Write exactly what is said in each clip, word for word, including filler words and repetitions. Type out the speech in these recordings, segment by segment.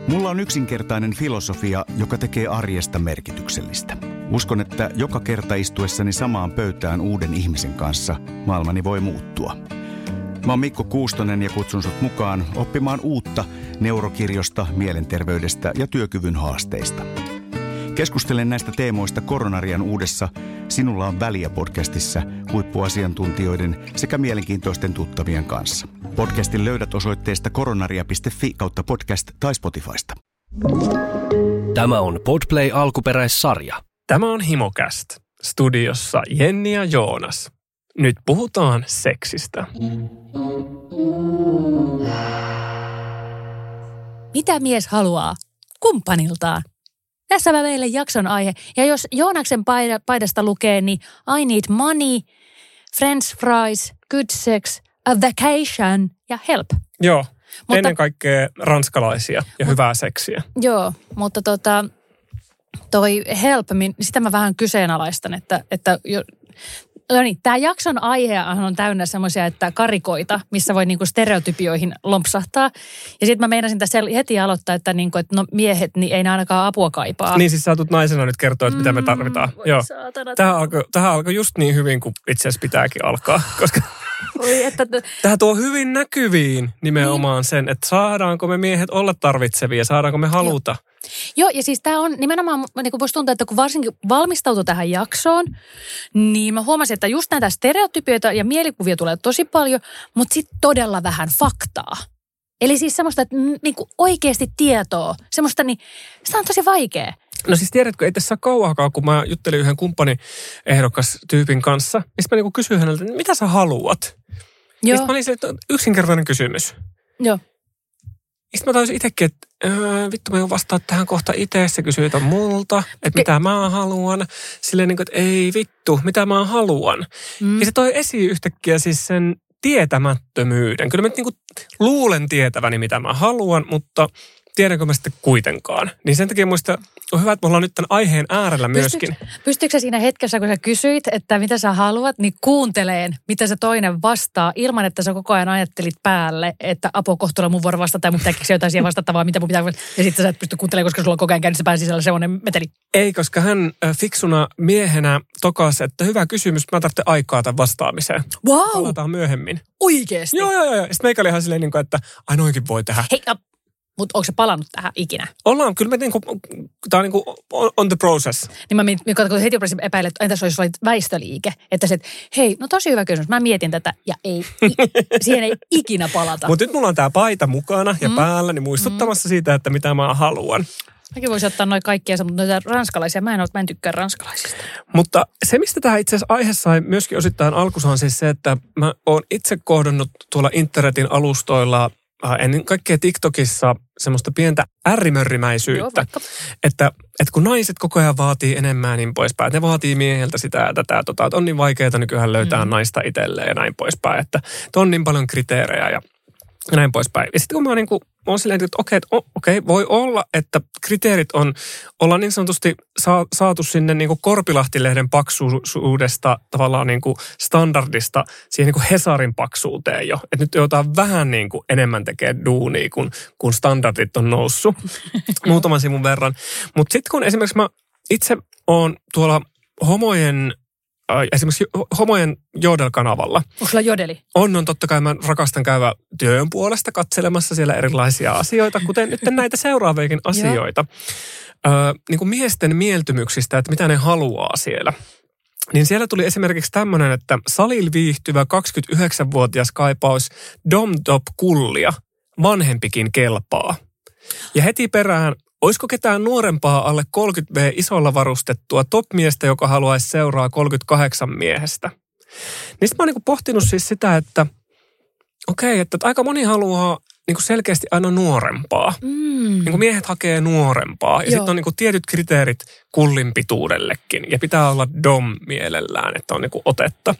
Mulla on yksinkertainen filosofia, joka tekee arjesta merkityksellistä. Uskon, että joka kerta istuessani samaan pöytään uuden ihmisen kanssa maailmani voi muuttua. Mä oon Mikko Kuustonen ja kutsun sut mukaan oppimaan uutta neurokirjosta, mielenterveydestä ja työkyvyn haasteista. Keskustelen näistä teemoista Koronarian uudessa Sinulla on väliä -podcastissa huippuasiantuntijoiden sekä mielenkiintoisten tuttavien kanssa. Podcastin löydät osoitteesta koronaria piste fi kautta podcast tai Spotifysta. Tämä on Podplay alkuperäissarja. Tämä on HimoCast. Studiossa Jenni ja Joonas. Nyt puhutaan seksistä. Mitä mies haluaa kumppaniltaan? Tässä mä meille jakson aihe. Ja jos Joonaksen paidasta lukee, niin I need money, french fries, good sex, a vacation ja help. Joo, mutta, ennen kaikkea ranskalaisia ja mut, hyvää seksiä. Joo, mutta tota, toi help, sitä mä vähän kyseenalaistan, että, että jo, no niin, tämä jakson aihe on täynnä semmoisia, että karikoita, missä voi niinku stereotypioihin lompsahtaa. Ja sitten mä meinasin tässä heti aloittaa, että, niinku, että no miehet, niin ei ne ainakaan apua kaipaa. Niin siis sä tulet naisena nyt kertoa, että mitä me tarvitaan. Mm, Joo. Tähän alkoi, tähän alkoi just niin hyvin kuin itse asiassa pitääkin alkaa, koska Oi, että tämä tuo hyvin näkyviin nimenomaan niin. Sen, että saadaanko me miehet olla tarvitsevia, saadaanko me haluta. Joo. Joo, ja siis tämä on nimenomaan, niin kuin voisi tuntua, että kun varsinkin valmistautui tähän jaksoon, niin mä huomasin, että just näitä stereotypioita ja mielikuvia tulee tosi paljon, mutta sitten todella vähän faktaa. Eli siis semmoista, että niin kuin oikeasti tietoa, semmoista, niin sitä on tosi vaikea. No siis tiedätkö, ei tässä kauaakaan, kun mä juttelin yhden kumppaniehdokas tyypin kanssa, niin sitten mä niin kysyin häneltä, että mitä sä haluat? Joo. Sitten mä olin se, että yksinkertainen kysymys. Joo. Sitten mä taisin itsekin, että öö, vittu mä vastaan tähän kohta itse, se kysyy multa, että Ke- mitä mä haluan. Silleen niin kuin, että ei vittu, mitä mä haluan. Mm. Ja se toi esiin yhtäkkiä siis sen tietämättömyyden. Kyllä mä niin kuin luulen tietäväni, mitä mä haluan, mutta tiedänkö mä sitten kuitenkaan. Niin sen takia muista on hyvä, että me ollaan nyt tämän aiheen äärellä myöskin. Pystytkö, pystytkö sä siinä hetkessä, kun sä kysyit, että mitä sä haluat, niin kuunteleen, mitä se toinen vastaa, ilman että sä koko ajan ajattelit päälle, että apua kohta on mun vuoro vastata, tai mun pitää keksiä jotain siihen vastattavaa, mitä mun pitää, ja sitten sä et pysty kuuntelemaan, koska sulla on koko ajan käynnissä pään sisällä semmoinen meteli. Ei, koska hän äh, fiksuna miehenä tokasi, että hyvä kysymys, mä tarvitsen aikaa tämän vastaamiseen. Wow! Palataan myöhemmin. Oikeesti? Joo, joo, joo. Sitten meikä oli ihan silleen, niin kuin, että ai noinkin voi tehdä. Hei, mutta onko se palannut tähän ikinä? Ollaan, kyllä me niinku, tää on niinku on the process. Niin mä mietin, kun heti epäilen, että entäs olisi väistöliike, että se, että hei, no tosi hyvä kysymys, mä mietin tätä ja ei, siihen ei ikinä palata. Mutta nyt mulla on tää paita mukana ja mm. päällä, niin muistuttamassa mm. siitä, että mitä mä haluan. Mäkin voisin ottaa noin kaikkia, mutta noita ranskalaisia, mä en, ole, mä en tykkää ranskalaisista. Mutta se, mistä tämä itse asiassa aihe sai myöskin osittain alkussa on siis se, että mä oon itse kohdannut tuolla internetin alustoilla ennen kaikkea TikTokissa semmoista pientä ärrimörrimäisyyttä, että, että kun naiset koko ajan vaatii enemmän niin poispäin, että ne vaatii mieheltä sitä ja tätä, tota, että on niin vaikeaa nykyään löytää mm. naista itselleen ja näin poispäin, että, että on niin paljon kriteerejä ja näin poispäin. Ja sitten kun mä oon niin kuin, mä oon silleen, että okei, että okei, voi olla, että kriteerit on, ollaan niin sanotusti saa, saatu sinne niin kuin Korpilahti-lehden paksuudesta tavallaan niin kuin standardista siihen niin kuin Hesarin paksuuteen jo. Että nyt joudutaan vähän niin kuin enemmän tekemään duunia, kun, kun standardit on noussut muutaman sivun verran. Mutta sitten kun esimerkiksi mä itse oon tuolla homojen esimerkiksi homojen Jodel-kanavalla. Onko sulla Jodeli? On, on totta kai. Mä rakastan käydä työn puolesta katselemassa siellä erilaisia asioita, kuten nyt näitä seuraaviakin asioita. Ö, niin kuin miesten mieltymyksistä, että mitä ne haluaa siellä. Niin siellä tuli esimerkiksi tämmöinen, että salilla viihtyvä kaksikymmentäyhdeksänvuotias kaipaus dom-top-kullia, vanhempikin kelpaa. Ja heti perään, olisiko ketään nuorempaa alle kolmekymmentä vuotias isolla varustettua top-miestä, joka haluaisi seuraa kolmekymmentäkahdeksan miehestä? Niin sitten mä oon niinku pohtinut siis sitä, että okei, okay, että aika moni haluaa niinku selkeästi aina nuorempaa. Mm. Niinku miehet hakee nuorempaa. Ja sitten on niinku tietyt kriteerit kullin pituudellekin. Ja pitää olla dom mielellään, että on niinku otetta.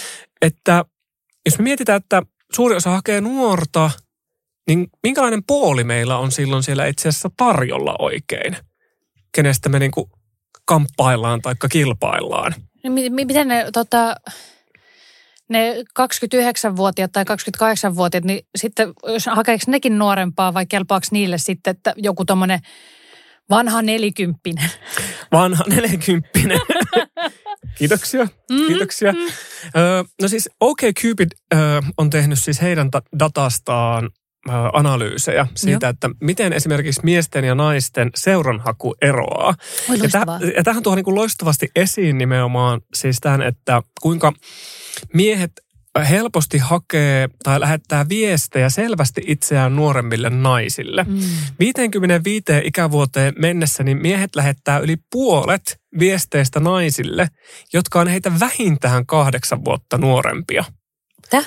Että jos me mietitään, että suuri osa hakee nuorta, niin minkälainen pooli meillä on silloin siellä itse asiassa tarjolla oikein? Kenestä me niinku kamppaillaan tai kilpaillaan? Miten ne, tota, ne kaksikymmentäyhdeksänvuotiaat tai kaksikymmentäkahdeksanvuotiaat, niin sitten jos hakeeko nekin nuorempaa vai kelpaako niille sitten, että joku tommoinen vanha nelikymppinen? Vanha nelikymppinen. Kiitoksia, mm-hmm. kiitoksia. Mm-hmm. Ö, no siis OkCupid ö, on tehnyt siis heidän datastaan ö, analyysejä siitä, Joo. että miten esimerkiksi miesten ja naisten seuranhaku eroaa. Oi, ja, täh, ja tähän tuo niin kuin loistavasti esiin nimenomaan siis tämän, että kuinka miehet helposti hakee tai lähettää viestejä selvästi itseään nuoremmille naisille. Mm. viiteenkymmeneenviiteen ikävuoteen mennessä niin miehet lähettää yli puolet viesteistä naisille, jotka on heitä vähintään kahdeksan vuotta nuorempia. Mitä?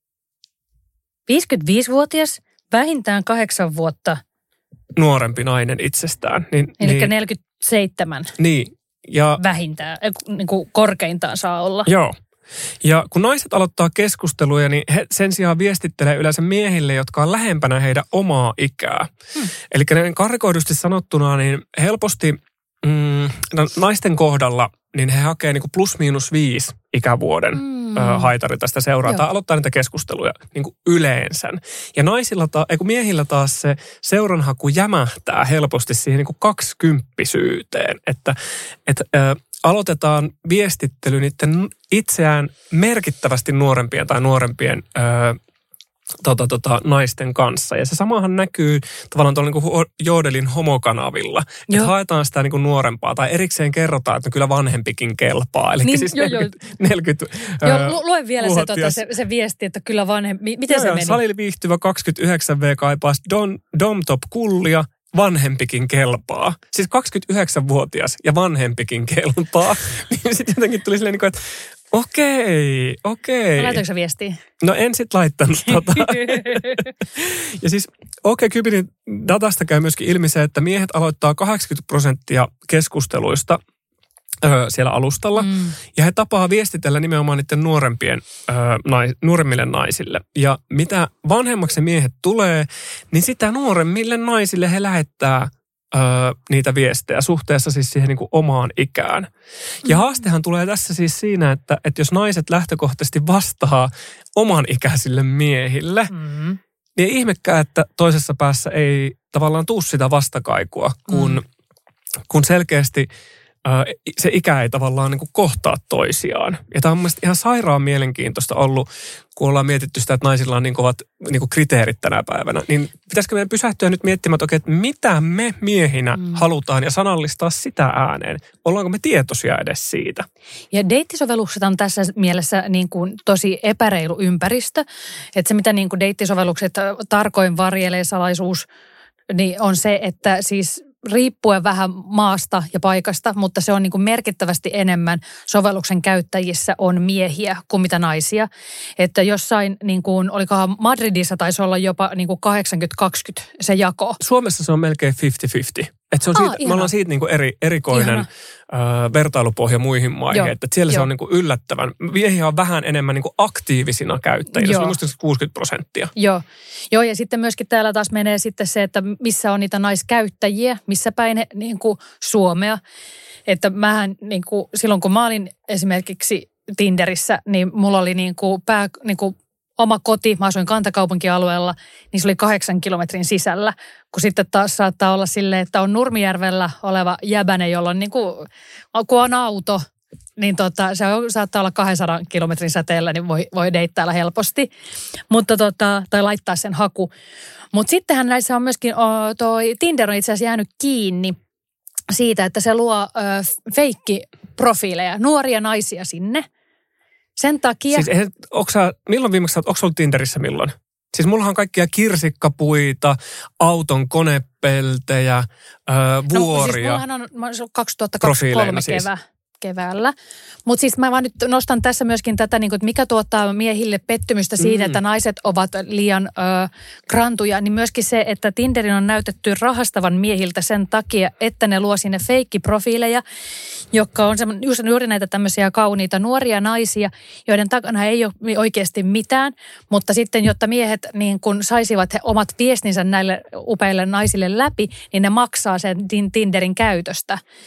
viisikymmentäviisivuotias, vähintään kahdeksan vuotta. Nuorempi nainen itsestään. Niin, Eli niin, neljäkymmentäseitsemän. Niin. Ja, vähintään, niin kuin korkeintaan saa olla. Joo. Ja kun naiset aloittaa keskusteluja, niin he sen sijaan viestittelee yleensä miehille, jotka on lähempänä heidän omaa ikää. Hmm. Eli näin karikoidusti sanottuna, niin helposti mm, naisten kohdalla, niin he hakee niin kuin plus miinus viisi ikävuoden hmm. ö, haitarilta sitä seuraa. Tai aloittaa niitä keskusteluja niin kuin yleensä. Ja naisilla ta, ei kun miehillä taas se seuranhaku jämähtää helposti siihen niin kuin kaksikymppisyyteen. Että et, ö, aloitetaan viestittely niiden itseään merkittävästi nuorempien tai nuorempien ö, tota, tota, naisten kanssa. Ja se samahan näkyy tavallaan tuolla niin kuin Joodelin homokanavilla. Että haetaan sitä niin kuin nuorempaa tai erikseen kerrotaan, että kyllä vanhempikin kelpaa. Eli niin, siis jo, neljäkymmentä, neljäkymmentä Joo, lue vielä se, tota, se, se viesti, että kyllä vanhempi. Miten joo, se meni? Salilla viihtyvä kaksikymmentäyhdeksän vuotias kaipaasi Don, Domtop kullia. Vanhempikin kelpaa. Siis kaksikymmentäyhdeksänvuotias ja vanhempikin kelpaa. Niin sitten jotenkin tuli silleen, että okei, okei. Laitoinko sä viestiä? No en sit laittanut tota. Ja siis OkCupidin datasta käy myöskin ilmi se, että miehet aloittaa kahdeksankymmentä prosenttia keskusteluista Öö, siellä alustalla. Mm. Ja he tapaa viestitellä nimenomaan niiden nuorempien, öö, nais, nuoremmille naisille. Ja mitä vanhemmaksi miehet tulee, niin sitä nuoremmille naisille he lähettää öö, niitä viestejä suhteessa siis siihen niin kuin omaan ikään. Ja mm. haastehan tulee tässä siis siinä, että, että jos naiset lähtökohtaisesti vastaa oman ikäisille miehille, mm. niin ei ihmekään, että toisessa päässä ei tavallaan tuu sitä vastakaikua, kun, mm. kun selkeästi se ikä ei tavallaan niin kuin kohtaa toisiaan. Ja tämä on mielestäni ihan sairaan mielenkiintoista ollut, kun ollaan mietitty sitä, että naisilla on niin kovat niin kuin kriteerit tänä päivänä. Niin pitäisikö meidän pysähtyä nyt miettimään, että, okei, että mitä me miehinä mm. halutaan ja sanallistaa sitä ääneen? Ollaanko me tietoisia edes siitä? Ja deittisovellukset on tässä mielessä niin kuin tosi epäreilu ympäristö. Että se, mitä niin kuin deittisovellukset tarkoin varjelee salaisuus, niin on se, että siis riippuen vähän maasta ja paikasta, mutta se on niin kuin merkittävästi enemmän sovelluksen käyttäjissä on miehiä kuin mitä naisia. Että jossain, niin kuin, olikohan Madridissa taisi olla jopa niin kuin kahdeksankymmentä kaksikymmentä se jako. Suomessa se on melkein viisikymmentä viisikymmentä. Että se on Aa, siitä, me ollaan siitä niin kuin eri, erikoinen ö, vertailupohja muihin maihin. Joo, että siellä jo. Se on niin kuin yllättävän. Miehiä on vähän enemmän niin kuin aktiivisina käyttäjinä. Se on musta kuusikymmentä prosenttia. Joo. Joo, ja sitten myöskin täällä taas menee sitten se, että missä on niitä naiskäyttäjiä, missä päin niin kuin Suomea. Että mähän niin kuin, silloin kun mä olin esimerkiksi Tinderissä, niin mulla oli niin kuin pää, niin kuin oma koti, mä asuin kantakaupunkialueella, niin se oli kahdeksan kilometrin sisällä. Kun sitten taas saattaa olla silleen, että on Nurmijärvellä oleva jäbäne, jolla on niin kuin, kun on auto, niin tota, se on, saattaa olla kahdensadan kilometrin säteellä, niin voi, voi deittailla helposti. Mutta tota, tai laittaa sen haku. Mutta sittenhän näissä on myöskin, oh, toi Tinder on itse asiassa jäänyt kiinni siitä, että se luo ö, feikkiprofiileja, nuoria naisia sinne. Sen takia... Siis onko sä, milloin viimeksi, onko sä ollut Tinderissä milloin? Siis mullahan on kaikkia kirsikkapuita, auton konepeltejä, äh, vuoria. No siis mullahan on, mä olen kaksituhattakaksikymmentäkolme siis. kevää. keväällä. Mutta siis mä vaan nyt nostan tässä myöskin tätä, niin kuin, että mikä tuottaa miehille pettymystä siitä, mm. että naiset ovat liian ö, grantuja, niin myöskin se, että Tinderin on näytetty rahastavan miehiltä sen takia, että ne luo sinne feikkiprofiileja, jotka on just juuri näitä tämmöisiä kauniita nuoria naisia, joiden takana ei ole oikeasti mitään, mutta sitten, jotta miehet niin kun saisivat he omat viestinsä näille upeille naisille läpi, niin ne maksaa sen Tinderin käytöstä.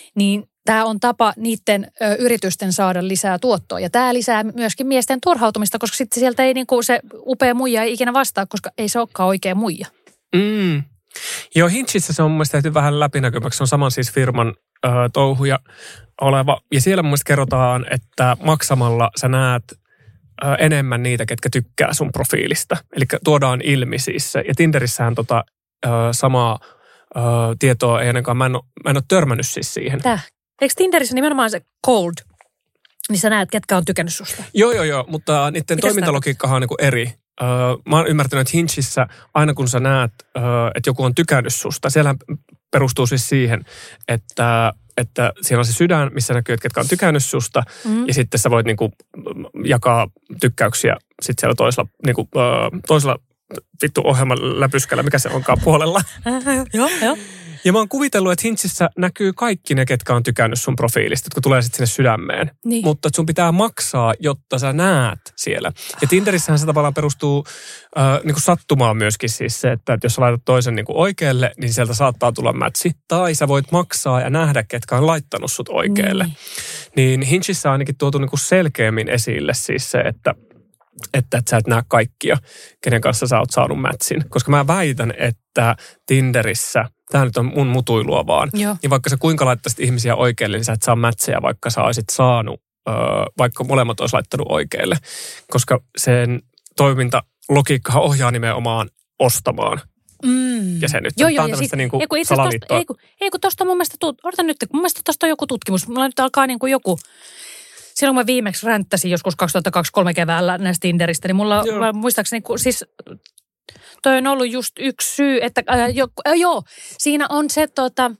niin tämä on tapa niiden ö, yritysten saada lisää tuottoa. Ja tämä lisää myöskin miesten turhautumista, koska sitten sieltä ei niinku se upea muija ei ikinä vastaa, koska ei se olekaan oikea muija. Mm. Joo, Hinchissä se on mun mielestä tehty vähän läpinäkyväksi. Se on saman siis firman ö, touhuja oleva. Ja siellä mun mielestä kerrotaan, että maksamalla sä näet ö, enemmän niitä, ketkä tykkää sun profiilista. Eli tuodaan ilmi siis se. Ja Tinderissähän tota ö, samaa ö, tietoa ei ainakaan, mä en, ole, mä en ole törmännyt siis siihen. Tää. Eikö Tinderissä nimenomaan se cold, niin sä näet, ketkä on tykännyt susta? Joo, joo, joo, mutta niiden Mitäs toimintalogiikkahan on niin kuin eri. Öö, mä oon ymmärtänyt, että Hinchissä aina kun sä näet, öö, että joku on tykännyt susta, siellä perustuu siis siihen, että, että siellä on se sydän, missä näkyy, että ketkä on tykännyt susta, mm. ja sitten sä voit niin kuin jakaa tykkäyksiä sitten siellä toisella, niin kuin, öö, toisella vittu ohjelman läpyskällä, mikä se onkaan puolella. Joo, joo. Ja mä oon kuvitellut, että Hinchissä näkyy kaikki ne, ketkä on tykännyt sun profiilista, jotka tulee sitten sinne sydämeen. Niin. Mutta sun pitää maksaa, jotta sä näet siellä. Ja Tinderissähän se tavallaan perustuu äh, niin kuin sattumaan myöskin siis se, että jos sä laitat toisen niin kuin oikealle, niin sieltä saattaa tulla mätsi. Tai sä voit maksaa ja nähdä, ketkä on laittanut sut oikealle. Niin, niin Hinchissä on ainakin tuotu niin kuin selkeämmin esille siis se, että Että, että sä et näe kaikkia, kenen kanssa sä oot saanut mätsin. Koska mä väitän, että Tinderissä, tämä nyt on mun mutuilua vaan, Joo. niin vaikka sä kuinka laittaisit ihmisiä oikealle, niin sä et saa mätsejä, vaikka sä olisit saanut, öö, vaikka molemmat olisi laittanut oikealle. Koska sen toimintalogiikkahan ohjaa nimenomaan ostamaan. Mm. Ja se nyt joo, on joo, tämmöistä niin kuin salaliittoa. Ei kun, ei kun tosta mun mielestä, odotan nyt, mun mielestä tosta on joku tutkimus. Mulla nyt alkaa niin kuin joku... Silloin kun mä viimeksi ränttäsin joskus kaksituhattakaksikymmentäkolme keväällä näistä Tinderistä, niin mulla mä muistaakseni, siis toi on ollut just yksi syy, että äh, jo, äh, joo, siinä on se, tota,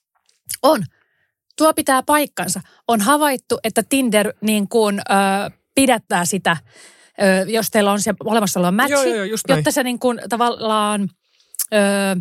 on, tuo pitää paikkansa. On havaittu, että Tinder niin kuin äh, pidättää sitä, äh, jos teillä on se olemassa oleva matchi, joo, joo, jotta se niin kuin tavallaan... Äh,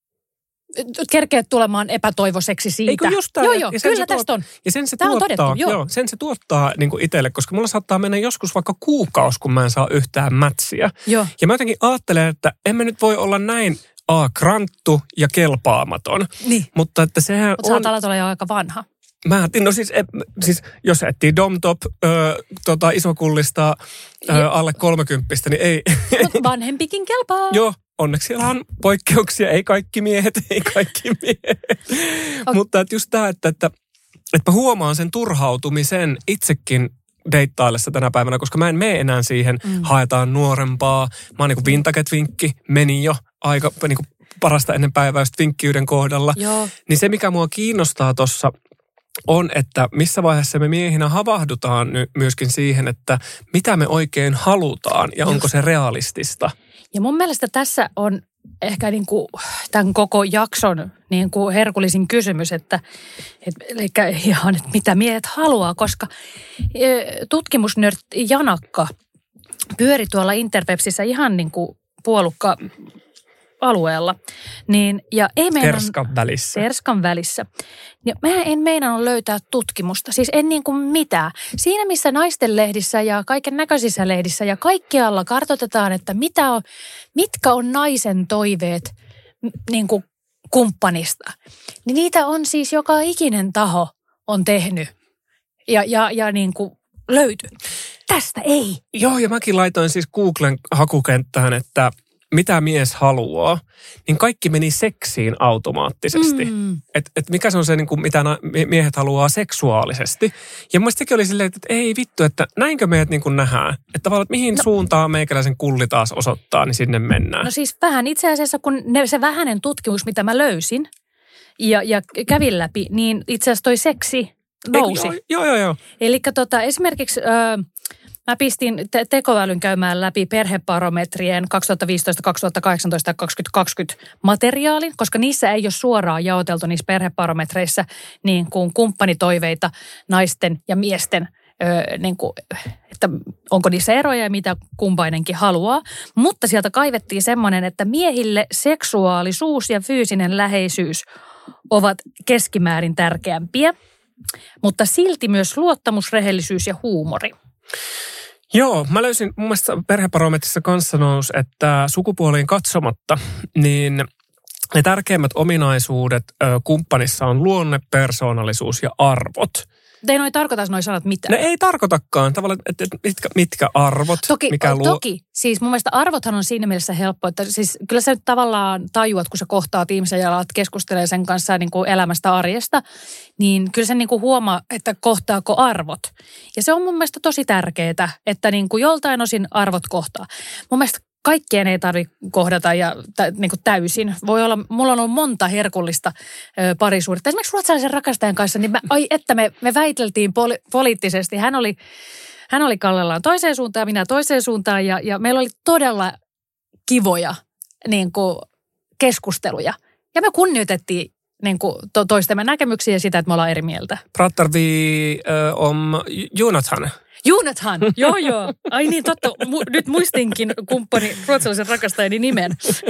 kerkeet tulemaan epätoivoiseksi siitä. Eikö just tämä? Joo, joo, kyllä tästä on. Ja sen se tämä tuottaa, on todettu, joo. joo, sen se tuottaa niin kuin itselle, koska mulla saattaa mennä joskus vaikka kuukausi, kun mä en saa yhtään mätsiä. Joo. Ja mä jotenkin ajattelen, että en mä nyt voi olla näin a, kranttu ja kelpaamaton. Niin. Mutta että sehän Mut on... Mutta sä oot olla jo aika vanha. Mä, no siis, e, siis jos etsii domtop ö, tota, isokullista ö, alle kolmekymppistä, niin ei. Mutta vanhempikin kelpaa. Joo. Onneksi siellä on poikkeuksia, ei kaikki miehet, ei kaikki miehet. Okay. Mutta että just tämä, että, että, että mä huomaan sen turhautumisen itsekin deittaillessa tänä päivänä, koska mä en mene enää siihen, mm. haetaan nuorempaa. Mä oon niin kuin vintage-vinkki, meni jo aika niin kuin parasta ennen päiväistä vinkkiyden kohdalla. Joo. Niin se, mikä mua kiinnostaa tuossa, on, että missä vaiheessa me miehinä havahdutaan myöskin siihen, että mitä me oikein halutaan ja onko se realistista. Ja mun mielestä tässä on ehkä niin kuin tämän koko jakson niin kuin herkullisin kysymys, että, että, eli ihan, että mitä miehet haluaa, koska tutkimusnörd Janakka pyöri tuolla Interwebsissä ihan niin kuin puolukka alueella. Niin, ja ei Terskan välissä. Terskan välissä. Ja mä en meinannut löytää tutkimusta. Siis en niin kuin mitään. Siinä, missä naisten lehdissä ja kaiken näköisissä lehdissä ja kaikkialla kartoitetaan, että mitä on, mitkä on naisen toiveet niin kuin kumppanista. Niin niitä on siis joka ikinen taho on tehnyt ja, ja, ja niin kuin löyty. Tästä ei. Joo, ja mäkin laitoin siis Googlen hakukenttään, että mitä mies haluaa, niin kaikki meni seksiin automaattisesti. Mm. Että et mikä se on se, niin kuin, mitä miehet haluaa seksuaalisesti. Ja mun sekin oli silleen, että ei vittu, että näinkö meidät niin kuin nähdään. Että tavallaan, että mihin no. suuntaan meikäläisen kulli taas osoittaa, niin sinne mennään. No siis vähän itse asiassa, kun ne, se vähäinen tutkimus, mitä mä löysin ja, ja kävin läpi, niin itse asiassa toi seksi nousi. Ei, joo, joo, joo. Elikkä tota, esimerkiksi... Öö, Mä pistin te- tekoälyn käymään läpi perhebarometrien kaksituhattaviisitoista, kaksituhattakahdeksantoista ja kaksituhattakaksikymmentä materiaalin, koska niissä ei ole suoraan jaoteltu niissä perhebarometreissä niin kuin kumppanitoiveita naisten ja miesten, öö, niin kuin, että onko niissä eroja ja mitä kumpainenkin haluaa. Mutta sieltä kaivettiin semmoinen, että miehille seksuaalisuus ja fyysinen läheisyys ovat keskimäärin tärkeämpiä, mutta silti myös luottamus, rehellisyys ja huumori. Joo, mä löysin mun mielestä perhebarometrissa kanssa nousi, että sukupuoliin katsomatta, niin ne tärkeimmät ominaisuudet ö, kumppanissa on luonne, persoonallisuus ja arvot. Ei noi tarkoita noi sanat mitään. Ne ei tarkoitakaan tavallaan, että et mitkä, mitkä arvot, toki, mikä luo... Toki, siis mun mielestä arvothan on siinä mielessä helppo, että siis kyllä sä nyt tavallaan tajuat, kun sä kohtaat ihmisen ja alat keskustelemaan sen kanssa niin kuin elämästä, arjesta, niin kyllä sä niin kuin huomaa, että kohtaako arvot. Ja se on mun mielestä tosi tärkeää, että niin kuin joltain osin arvot kohtaa. Mun mielestä kaikkeen ei tarvitse kohdata ja tä, niin kuin täysin. Voi olla, mulla on ollut monta herkullista ö, parisuhdetta. Esimerkiksi ruotsalaisen rakastajan kanssa, niin mä, ai että me, me väiteltiin poli, poliittisesti. Hän oli, hän oli kallellaan toiseen suuntaan ja minä toiseen suuntaan ja, ja meillä oli todella kivoja niin kuin, keskusteluja. Ja me kunnioitettiin niin kuin, to, toistemme näkemyksiä ja sitä, että me ollaan eri mieltä. Pratar vi uh, om Jonathan? Jonathan, joo joo. Ai niin, totta. Mu- nyt muistinkin kumppani ruotsalaisen rakastajani nimen.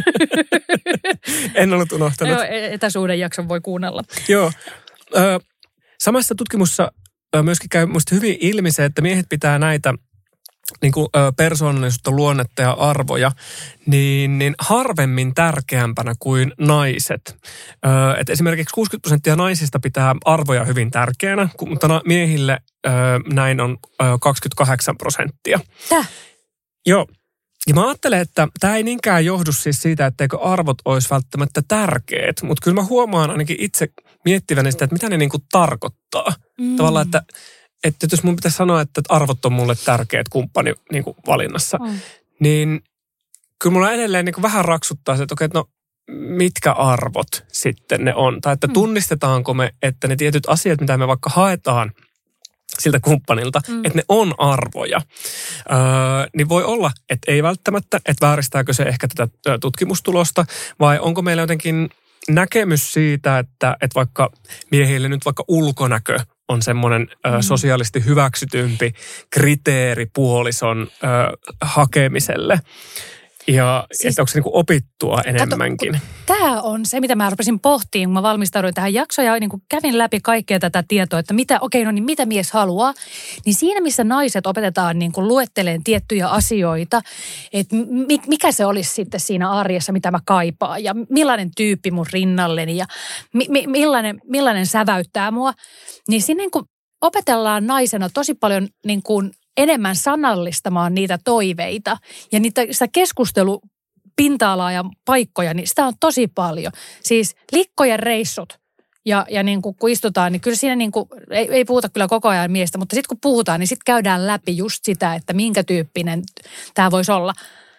En ollut unohtanut. Joo, etäsuuden jakson voi kuunnella. Joo. Ö, samassa tutkimussa ö, myöskin käy musta hyvin ilmi se, että miehet pitää näitä niin kuin, ö, persoonallisuutta, luonnetta ja arvoja niin, niin harvemmin tärkeämpänä kuin naiset. Ö, et esimerkiksi kuusikymmentä prosenttia naisista pitää arvoja hyvin tärkeänä, mutta na- miehille ö, näin on ö, kaksikymmentäkahdeksan prosenttia. Täh? Joo. Ja mä ajattelen, että tämä ei niinkään johdu siis siitä, etteikö arvot olisi välttämättä tärkeät, mutta kyllä mä huomaan ainakin itse miettiväni sitä, että mitä ne niinku tarkoittaa. Mm. Tavallaan, että, että jos mun pitäisi sanoa, että arvot on mulle tärkeät kumppani niinku valinnassa, mm. niin kyllä mulla edelleen niinku vähän raksuttaa se, että okei, no mitkä arvot sitten ne on. Tai että tunnistetaanko me, että ne tietyt asiat, mitä me vaikka haetaan siltä kumppanilta, mm. että ne on arvoja. Öö, niin voi olla, että ei välttämättä, että vääristääkö se ehkä tätä tutkimustulosta, vai onko meillä jotenkin näkemys siitä, että, että vaikka miehille nyt vaikka ulkonäkö on semmoinen mm. ö, sosiaalisesti hyväksytympi kriteeri puolison ö, hakemiselle. Ja siis, että onko se niin kuin opittua enemmänkin? Tämä on se, mitä mä rupesin pohtimaan, kun mä valmistauduin tähän jaksoon ja niin kuin kävin läpi kaikkea tätä tietoa, että mitä, okei, no niin mitä mies haluaa. Niin siinä, missä naiset opetetaan niin kuin luetteleen tiettyjä asioita, että mikä se olisi sitten siinä arjessa, mitä mä kaipaan ja millainen tyyppi mun rinnalleni ja mi, mi, millainen, millainen säväyttää mua. Niin siinä niin kuin opetellaan naisena tosi paljon niin kuin enemmän sanallistamaan niitä toiveita ja niitä, sitä keskustelupinta-alaa ja paikkoja, niin sitä on tosi paljon. Siis likkojen reissut ja, ja niin kuin, kun istutaan, niin kyllä siinä niin kuin, ei, ei puhuta kyllä koko ajan miestä, mutta sitten kun puhutaan, niin sitten käydään läpi just sitä, että minkä tyyppinen tämä voisi olla.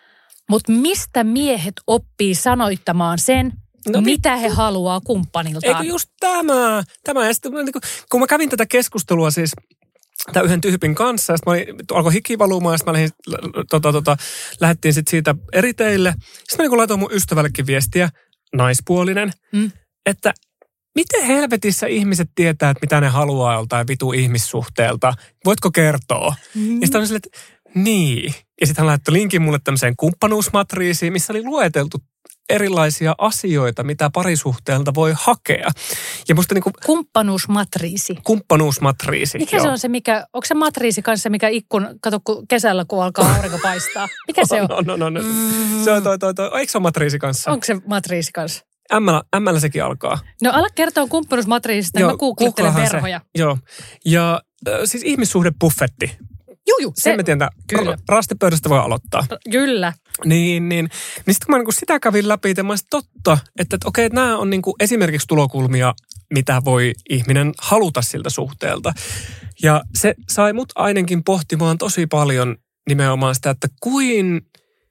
Mutta mistä miehet oppii sanoittamaan sen, no, mitä he haluaa kumppaniltaan? Eikö just tämä? Tämä ja sitten, kun mä kävin tätä keskustelua siis tämän yhden tyypin kanssa, ja sitten alkoi hiki valumaan, ja sitten mä lähdin, tota, tota, lähdettiin sitten siitä eri teille. Sitten mä niin laitoin mun ystävällekin viestiä, naispuolinen, mm. että miten helvetissä ihmiset tietää, että mitä ne haluaa joltain vitu ihmissuhteelta? Voitko kertoa? Mm. Ja sitten on silleen, että niin. Ja sitten hän laittoi linkin mulle tämmöiseen kumppanuusmatriisiin, missä oli lueteltu erilaisia asioita, mitä parisuhteelta voi hakea. Ja musta niinku kumppanuusmatriisi. Kumppanuusmatriisi. Mikä joo. se on se, mikä, onko se matriisi kanssa, mikä ikkun, kato kun kesällä, kun alkaa aurinko paistaa? Mikä se on? No, no, no. Mm. Se on toi, toi, toi. Eikö se ole matriisi kanssa? Onko se matriisi kanssa? Ämmällä sekin alkaa. No ala kertoa kumppanuusmatriisista, niin mä googlettelen verhoja. Se. Joo. Ja äh, siis ihmissuhdebuffetti. Juu, juu. Sen me tiedän, rastepöydästä voi aloittaa. Kyllä. Niin, niin. Niin sitten kun mä niin sitä kävin läpi, että mä olisin totta, että, että okei, että nämä on niin kuin esimerkiksi tulokulmia, mitä voi ihminen haluta siltä suhteelta. Ja se sai mut ainakin pohtimaan tosi paljon nimenomaan sitä, että kuin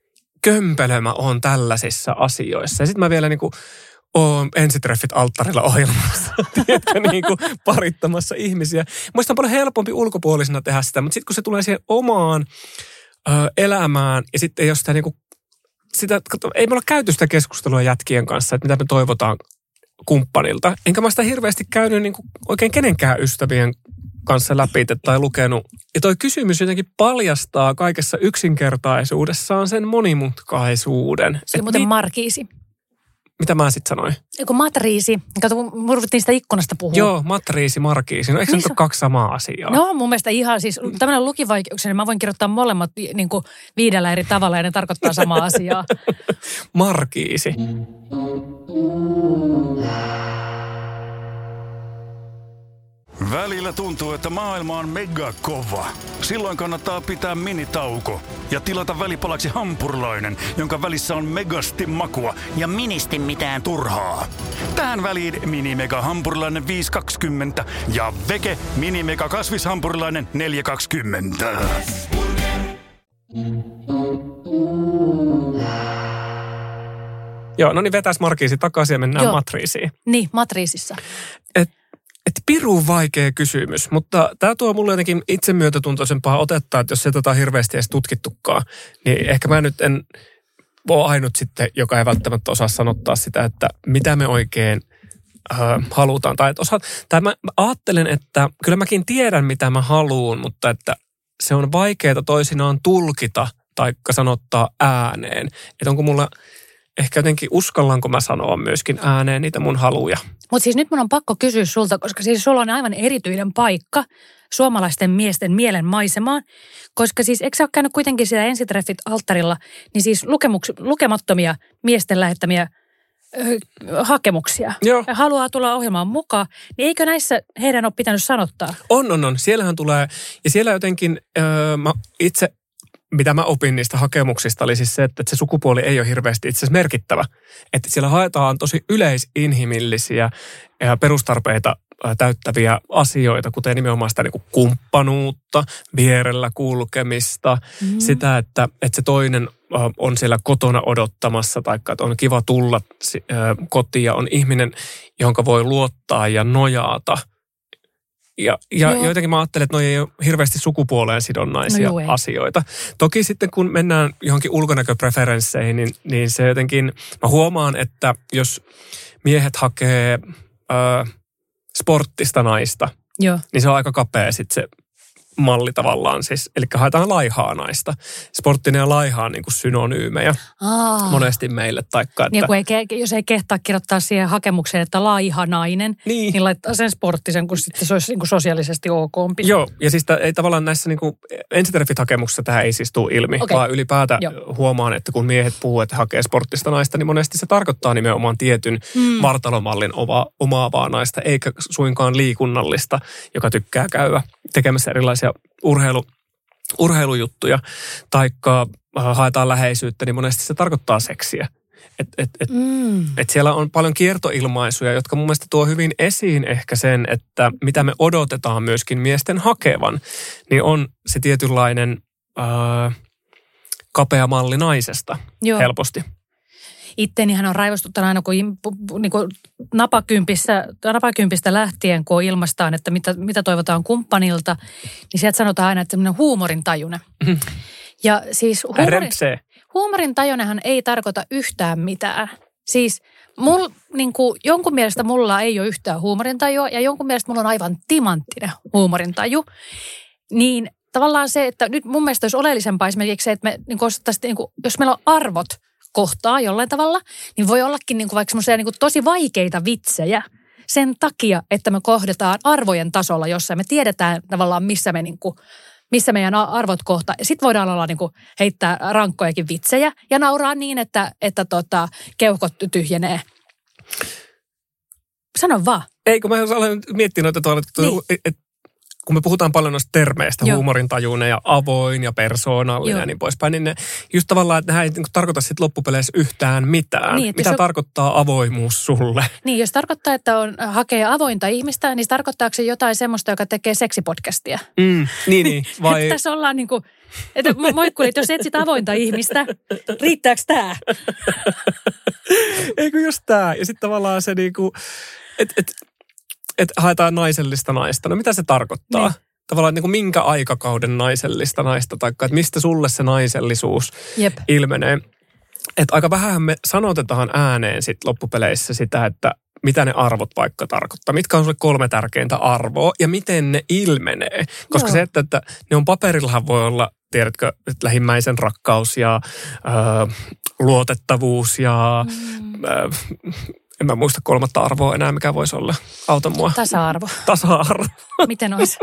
kömpelö mä oon tällaisissa asioissa. Ja sitten mä vielä niin kuin oon ensitreffit alttarilla ohjelmassa, tiedätkö, niin kuin parittamassa ihmisiä. Muista on paljon helpompi ulkopuolisena tehdä sitä, mutta sitten kun se tulee siihen omaan ö, elämään ja sitten ei ole sitä niin kuin, sitä, ei me olla käyty sitä keskustelua jätkien kanssa, että mitä me toivotaan kumppanilta. Enkä mä sitä hirveästi käynyt niin kuin oikein kenenkään ystävien kanssa läpi tai lukenut. Ja toi kysymys jotenkin paljastaa kaikessa yksinkertaisuudessaan sen monimutkaisuuden. Se on muuten mit... markiisi. mitä mä sitten sanoin? Joku matriisi. Kato, me ruvettiin sitä ikkunasta puhua. Joo, matriisi, markiisi. No eikö Niin se se- ole kaksi samaa asiaa? No mun mielestä ihan siis, tämmöinen lukivaikeuksia, niin mä voin kirjoittaa molemmat niin kuin viidellä eri tavalla ja ne tarkoittaa samaa asiaa. Markiisi. Välillä tuntuu, että maailma on mega kova. Silloin kannattaa pitää minitauko ja tilata välipalaksi hampurilainen, jonka välissä on megasti makua ja ministi mitään turhaa. Tähän väliin mini mega hampurilainen viisi kaksikymmentä ja veke mini mega kasvishampurilainen neljä kaksikymmentä. Joo, no niin vetäis markiisi takaisin ja mennään Joo. matriisiin. Niin, matriisissa. Et, et pirun vaikea kysymys, mutta tämä tuo mulle jotenkin itsemyötätuntoisempaa otetta, että jos se tota hirveästi edes tutkittukaan, niin ehkä mä nyt en ole ainut sitten, joka ei välttämättä osaa sanottaa sitä, että mitä me oikein äh, halutaan. Tai, että osa, tai mä, mä ajattelen, että kyllä mäkin tiedän, mitä mä haluun, mutta että se on vaikeaa toisinaan tulkita tai sanottaa ääneen. Että onko mulla ehkä jotenkin uskallanko mä sanoa myöskin ääneen niitä mun haluja. Mutta siis nyt mun on pakko kysyä sulta, koska siis sulla on aivan erityinen paikka suomalaisten miesten mielen maisemaan. Koska siis eikö sä ole käynyt kuitenkin siellä ensitreffit alttarilla, niin siis lukemuks, lukemattomia miesten lähettämiä ö, hakemuksia. Joo. Ja haluaa tulla ohjelmaan mukaan, niin eikö näissä heidän ole pitänyt sanottaa? On, on, on. Siellähän tulee, ja siellä jotenkin öö, mä itse, mitä mä opin niistä hakemuksista, oli siis se, että se sukupuoli ei ole hirveästi itse asiassa merkittävä. Että siellä haetaan tosi yleisinhimillisiä ja perustarpeita täyttäviä asioita, kuten nimenomaan sitä niin kuin kumppanuutta, vierellä kulkemista, mm. sitä, että, että se toinen on siellä kotona odottamassa, tai että on kiva tulla kotiin ja on ihminen, johon voi luottaa ja nojata. Ja, ja jotenkin mä ajattelen, että noi ei ole hirveästi sukupuoleen sidonnaisia no asioita. Toki sitten kun mennään johonkin ulkonäköpreferensseihin, niin, niin se jotenkin, mä huomaan, että jos miehet hakee ö, sporttista naista, Joo. niin se on aika kapea sitten se malli tavallaan siis. Eli haetaan laihaa naista. Sporttinen ja laiha on niin kuin synonyymejä Aa. monesti meille. Taikka, että... Niin kun ei, jos ei kehtaa kirjoittaa siihen hakemukseen, että laiha nainen, niin, niin laittaa sen sporttisen, kun sitten se olisi niin kuin sosiaalisesti okompi. Joo, ja siis ei tavallaan näissä niin kuin ensitreffit-hakemuksissa tähän ei siis tule ilmi, okay. vaan ylipäätään Joo. huomaan, että kun miehet puhuu, että hakee sporttista naista, niin monesti se tarkoittaa nimenomaan tietyn mm. vartalomallin oma, omaavaa naista, eikä suinkaan liikunnallista, joka tykkää käydä tekemässä erilaisia urheilu, urheilujuttuja, taikka haetaan läheisyyttä, niin monesti se tarkoittaa seksiä. Et, et, et, mm. et siellä on paljon kiertoilmaisuja, jotka mun mielestä tuo hyvin esiin ehkä sen, että mitä me odotetaan myöskin miesten hakevan, niin on se tietynlainen ää, kapea malli naisesta Joo. helposti. Itteenihän on raivostuttanut aina, kun niin kuin napakympissä, napakymppistä lähtien, kun ilmaistaan, että mitä, mitä toivotaan kumppanilta, niin sieltä sanotaan aina, että semmoinen huumorintajuinen. Mm. Ja siis huumorin, huumorintajuinenhan ei tarkoita yhtään mitään. Siis mul, niin kuin, jonkun mielestä mulla ei ole yhtään huumorintajua ja jonkun mielestä mulla on aivan timanttinen huumorintaju. Niin tavallaan se, että nyt mun mielestä olisi oleellisempaa esimerkiksi se, että me niin kuin, niin kuin, jos meillä on arvot kohtaa jollain tavalla, niin voi ollakin niin kuin vaikka semmoisia niin kuin tosi vaikeita vitsejä sen takia, että me kohdataan arvojen tasolla jossain. Me tiedetään tavallaan, missä, me niin kuin, missä meidän arvot kohtaa. Sitten voidaan olla niin kuin heittää rankkojakin vitsejä ja nauraa niin, että, että tota, keuhkot tyhjenee. Sano vaan. Ei, kun mä olen miettinyt, että, tuolla, että niin. et, kun me puhutaan paljon noista termeistä, Joo. huumorintajuinen ja avoin ja persoonallinen Joo. ja niin poispäin, niin ne just tavallaan, että nämä ei niin tarkoita sitten loppupeleissä yhtään mitään. Niin, mitä on... tarkoittaa avoimuus sulle? Niin, jos tarkoittaa, että on, hakee avointa ihmistä, niin tarkoittaako se jotain semmoista, joka tekee seksipodcastia? Mm, niin, niin. Vai... tässä ollaan niin kuin, että moikkulit, jos etsit avointa ihmistä, riittääkö tämä? Eikö just tämä? Ja sitten tavallaan se niin kuin, että... Et, että haetaan naisellista naista. No mitä se tarkoittaa? Niin. Tavallaan niin kuin minkä aikakauden naisellista naista, tai että mistä sulle se naisellisuus Jep. ilmenee. Että aika vähän me sanotetaan ääneen sit loppupeleissä sitä, että mitä ne arvot vaikka tarkoittaa. Mitkä on sulle kolme tärkeintä arvoa ja miten ne ilmenee. Koska Joo. se, että, että ne on paperillahan voi olla tiedätkö, että lähimmäisen rakkaus ja ö, luotettavuus ja mm. ö, en mä muista kolmatta arvoa enää, mikä voisi olla. Auta mua. Tasa-arvo. Tasa-arvo. Miten olisi?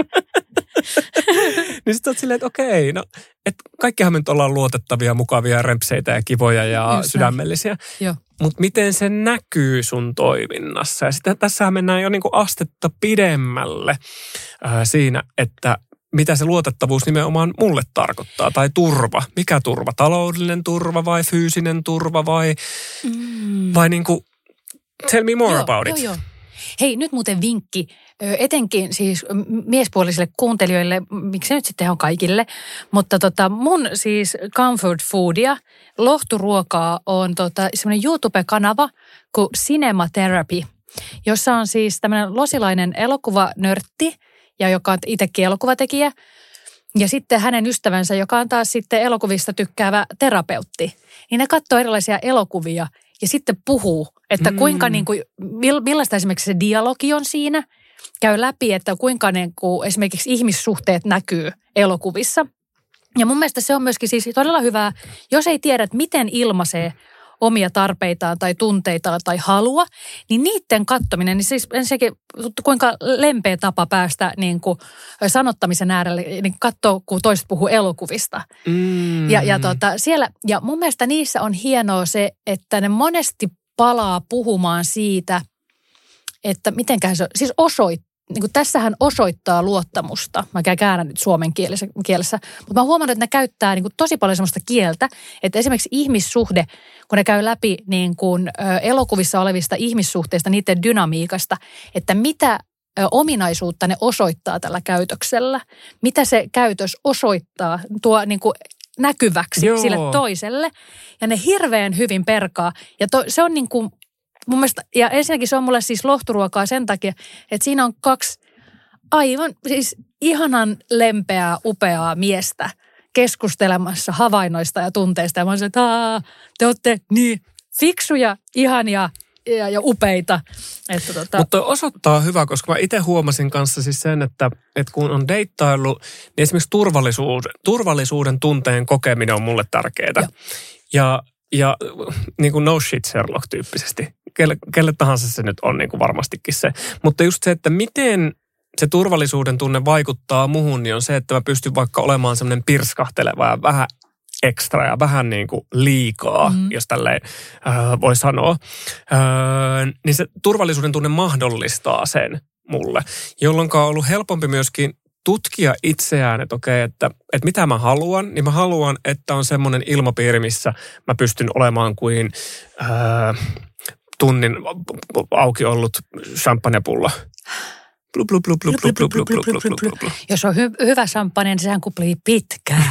Niin sitten olet silleen, että okei, no, että kaikkihan me nyt ollaan luotettavia, mukavia, rempseitä ja kivoja ja just sydämellisiä. Mutta miten se näkyy sun toiminnassa? Ja sitten tässähän mennään jo niinku astetta pidemmälle äh, siinä, että mitä se luotettavuus nimenomaan mulle tarkoittaa. Tai turva. Mikä turva? Taloudellinen turva vai fyysinen turva vai, mm. vai niinku, tell me more joo, about joo, it. Joo. Hei, nyt muuten vinkki, etenkin siis miespuolisille kuuntelijoille, miksi nyt sitten on kaikille, mutta tota mun siis comfort foodia, lohturuokaa on tota semmoinen YouTube-kanava kuin Cinema Therapy, jossa on siis tämmöinen losilainen elokuvanörtti, ja joka on itsekin elokuvatekijä, ja sitten hänen ystävänsä, joka on taas sitten elokuvista tykkäävä terapeutti. Niin ne katsoo erilaisia elokuvia ja sitten puhuu, että kuinka mm. niin kuin, millaista esimerkiksi se dialogi on siinä. Käy läpi, että kuinka niin kuin, esimerkiksi ihmissuhteet näkyy elokuvissa. Ja mun mielestä se on myöskin siis todella hyvää, jos ei tiedä, että miten ilmaisee omia tarpeitaan tai tunteitaan tai halua, niin niiden katsominen, niin siis ensinnäkin kuinka lempeä tapa päästä niin kuin sanottamisen äärelle, niin katsoa, kun toiset puhuu elokuvista. Mm. Ja, ja, tota, siellä, ja mun mielestä niissä on hienoa se, että ne monesti palaa puhumaan siitä, että mitenköhän se, siis osoittaa. Niin kuin tässähän osoittaa luottamusta. Mä käyn nyt suomen kielessä, kielessä. Mutta mä oon huomannut, että ne käyttää niin kuin tosi paljon semmoista kieltä, että esimerkiksi ihmissuhde, kun ne käy läpi niin kuin, ö, elokuvissa olevista ihmissuhteista, niiden dynamiikasta, että mitä ö, ominaisuutta ne osoittaa tällä käytöksellä, mitä se käytös osoittaa, tuo niin kuin näkyväksi Joo. sille toiselle. Ja ne hirveän hyvin perkaa. Ja to, se on niin kuin mun mielestä, ja ensinnäkin se on mulle siis lohturuokaa sen takia, että siinä on kaksi aivan siis ihanan lempeää, upeaa miestä keskustelemassa havainnoista ja tunteista. Ja mä oon se, että te olette niin fiksuja, ihania ja, ja upeita. Että tota... Mutta toi osoittaa hyvä, koska mä itse huomasin kanssa siis sen, että, että kun on deittailu, niin esimerkiksi turvallisuuden, turvallisuuden tunteen kokeminen on mulle tärkeää. Ja Ja niin kuin no shit Sherlock-tyyppisesti. Kelle, kelle tahansa se nyt on niin kuin varmastikin se. Mutta just se, että miten se turvallisuuden tunne vaikuttaa muhun, niin on se, että mä pystyn vaikka olemaan semmoinen pirskahteleva ja vähän ekstra ja vähän niin kuin liikaa, mm. jos tälleen äh, voi sanoa. Äh, niin se turvallisuuden tunne mahdollistaa sen mulle, jolloin on ollut helpompi myöskin tutkia itseään, että okei, että, että mitä mä haluan, niin mä haluan, että on semmoinen ilmapiiri, missä mä pystyn olemaan kuin ää, tunnin auki ollut champagnepulla. Blu, blu, blu, blu, blu, blu, blu, blu, blu, blu, blu. Jos on hy- hyvä champagne, niin sehän kuplii pitkään.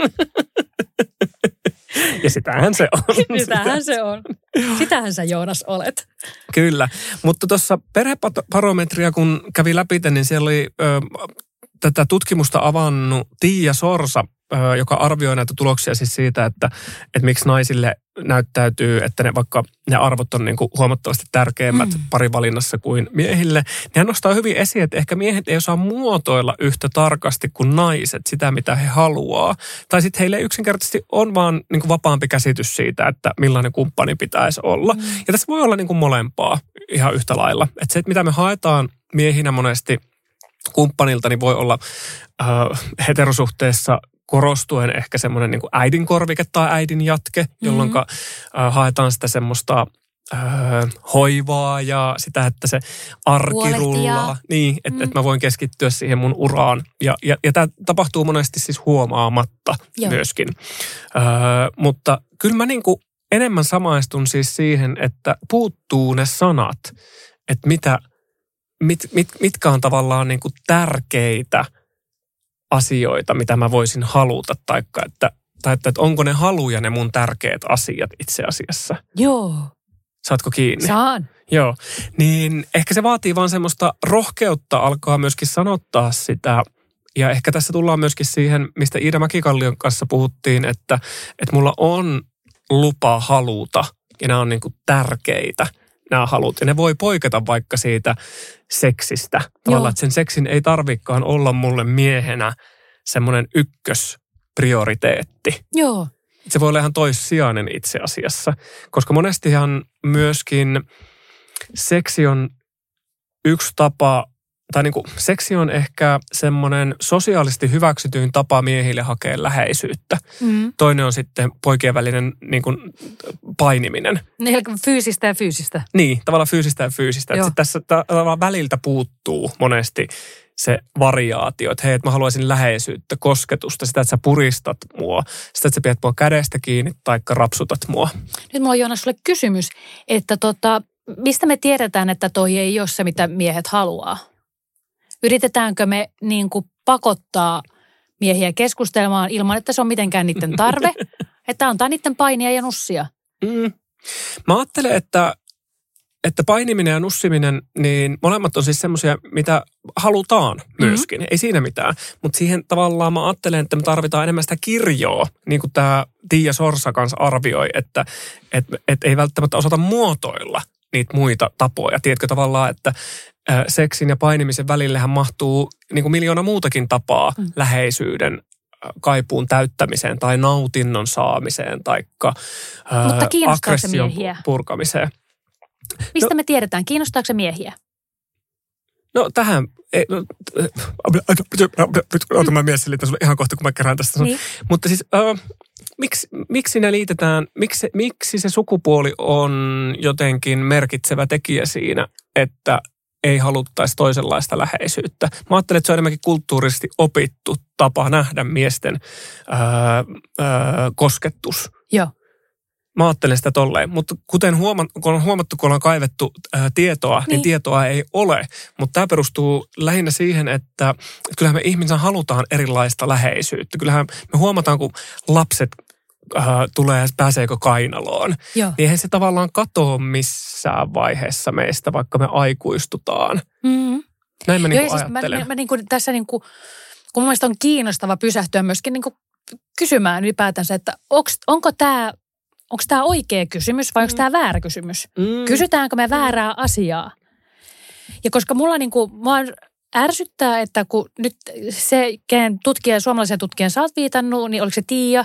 Ja sitähän se on. Sitähän se on. Sitähän sä, Joonas, olet. Kyllä, mutta tuossa perhebarometria, kun kävi läpi, niin siellä oli Ö, tätä tutkimusta avannut Tiia Sorsa, joka arvioi näitä tuloksia siis siitä, että, että miksi naisille näyttäytyy, että ne vaikka ne arvot on niin kuin huomattavasti tärkeimmät mm. parivalinnassa kuin miehille. Niin hän nostaa hyvin esiin, että ehkä miehet ei osaa muotoilla yhtä tarkasti kuin naiset sitä, mitä he haluaa. Tai sitten heille yksinkertaisesti on vaan niin kuin vapaampi käsitys siitä, että millainen kumppani pitäisi olla. Mm. Ja tässä voi olla niin kuin molempaa ihan yhtä lailla. Että se, että mitä me haetaan miehinä monesti kumppanilta, niin voi olla äh, heterosuhteessa korostuen ehkä semmoinen niin kuin äidin korvike tai äidin jatke, jolloin mm-hmm. äh, haetaan sitä semmoista äh, hoivaa ja sitä, että se arki rullaa. Niin, että mm. et mä voin keskittyä siihen mun uraan. Ja, ja, ja tämä tapahtuu monesti siis huomaamatta Joo. myöskin. Äh, mutta kyllä mä niin kuin enemmän samaistun siis siihen, että puuttuu ne sanat, että mitä Mit, mit, mitkä on tavallaan niin kuin tärkeitä asioita, mitä mä voisin haluta, taikka että, tai että, että onko ne haluja ne mun tärkeät asiat itse asiassa. Joo. Saatko kiinni? Saan. Joo. Niin ehkä se vaatii vaan semmoista rohkeutta alkaa myöskin sanottaa sitä. Ja ehkä tässä tullaan myöskin siihen, mistä Iida Mäkikallion kanssa puhuttiin, että, että mulla on lupa haluta ja nämä on niin kuin tärkeitä. Nämä halut. Ja ne voi poiketa vaikka siitä seksistä. Tavallaan, että sen seksin ei tarvikaan olla mulle miehenä semmoinen ykkös prioriteetti. Joo. Se voi olla ihan toissijainen itse asiassa, koska monestihan myöskin seksi on yksi tapa, tai niin kuin seksi on ehkä semmoinen sosiaalisesti hyväksytyin tapa miehille hakea läheisyyttä. Mm. Toinen on sitten poikien välinen niin kuin painiminen. Eli fyysistä ja fyysistä. Niin, tavallaan fyysistä ja fyysistä. Että tässä tavallaan väliltä puuttuu monesti se variaatio, että hei, että mä haluaisin läheisyyttä, kosketusta, sitä, että sä puristat mua, sitä, että sä pidät mua kädestä kiinni tai rapsutat mua. Nyt mulla on, Joonas, sulle kysymys, että tota, mistä me tiedetään, että toi ei ole se, mitä miehet haluaa? Yritetäänkö me niin kuin pakottaa miehiä keskustelemaan ilman, että se on mitenkään niiden tarve, että antaa niiden painia ja nussia? Mm. Mä ajattelen, että Että painiminen ja nussiminen, niin molemmat on siis semmoisia, mitä halutaan myöskin. Mm-hmm. Ei siinä mitään. Mutta siihen tavallaan mä ajattelen, että me tarvitaan enemmän sitä kirjoa. Niin kuin tämä Tiia Sorsa kanssa arvioi, että et, et ei välttämättä osata muotoilla niitä muita tapoja. Tiedätkö tavallaan, että ä, seksin ja painimisen välillehän mahtuu niin kuin miljoona muutakin tapaa mm. läheisyyden kaipuun täyttämiseen tai nautinnon saamiseen tai aggression purkamiseen. Mistä no, me tiedetään? Kiinnostaako se miehiä? No tähän, ota mä mies selitän sulle ihan kohta, kun mä kerään tästä. Niin. Mutta siis, äh, miksi, miksi ne liitetään, miksi, miksi se sukupuoli on jotenkin merkitsevä tekijä siinä, että ei haluttaisi toisenlaista läheisyyttä? Mä ajattelen, että se on enemmänkin kulttuurisesti opittu tapa nähdä miesten äh, äh, kosketus. Joo. Mä ajattelen sitä tolleen, mutta kuten huomattu, kun on huomattu, kun on kaivettu ää, tietoa, niin. niin tietoa ei ole. Mutta tämä perustuu lähinnä siihen, että, että kyllähän me ihmisen halutaan erilaista läheisyyttä. Kyllähän me huomataan, kun lapset ää, tulee ja pääseekö kainaloon. Joo. Niin eihän se tavallaan katoa missään vaiheessa meistä, vaikka me aikuistutaan. Mm-hmm. Näin mä, Joo, niin siis ajattelen. Mä, mä niin kuin tässä niin kuin, kun mun mielestä on kiinnostava pysähtyä myöskin niin kuin kysymään ylipäätänsä, että onks, onko tämä... Onko tämä oikea kysymys vai onko tämä väärä kysymys? Mm. Kysytäänkö me väärää asiaa? Ja koska mulla niinku, mua ärsyttää, että kun nyt se, kenen tutkija, suomalaisen tutkijan sä oot viitannut, niin oliko se Tiia?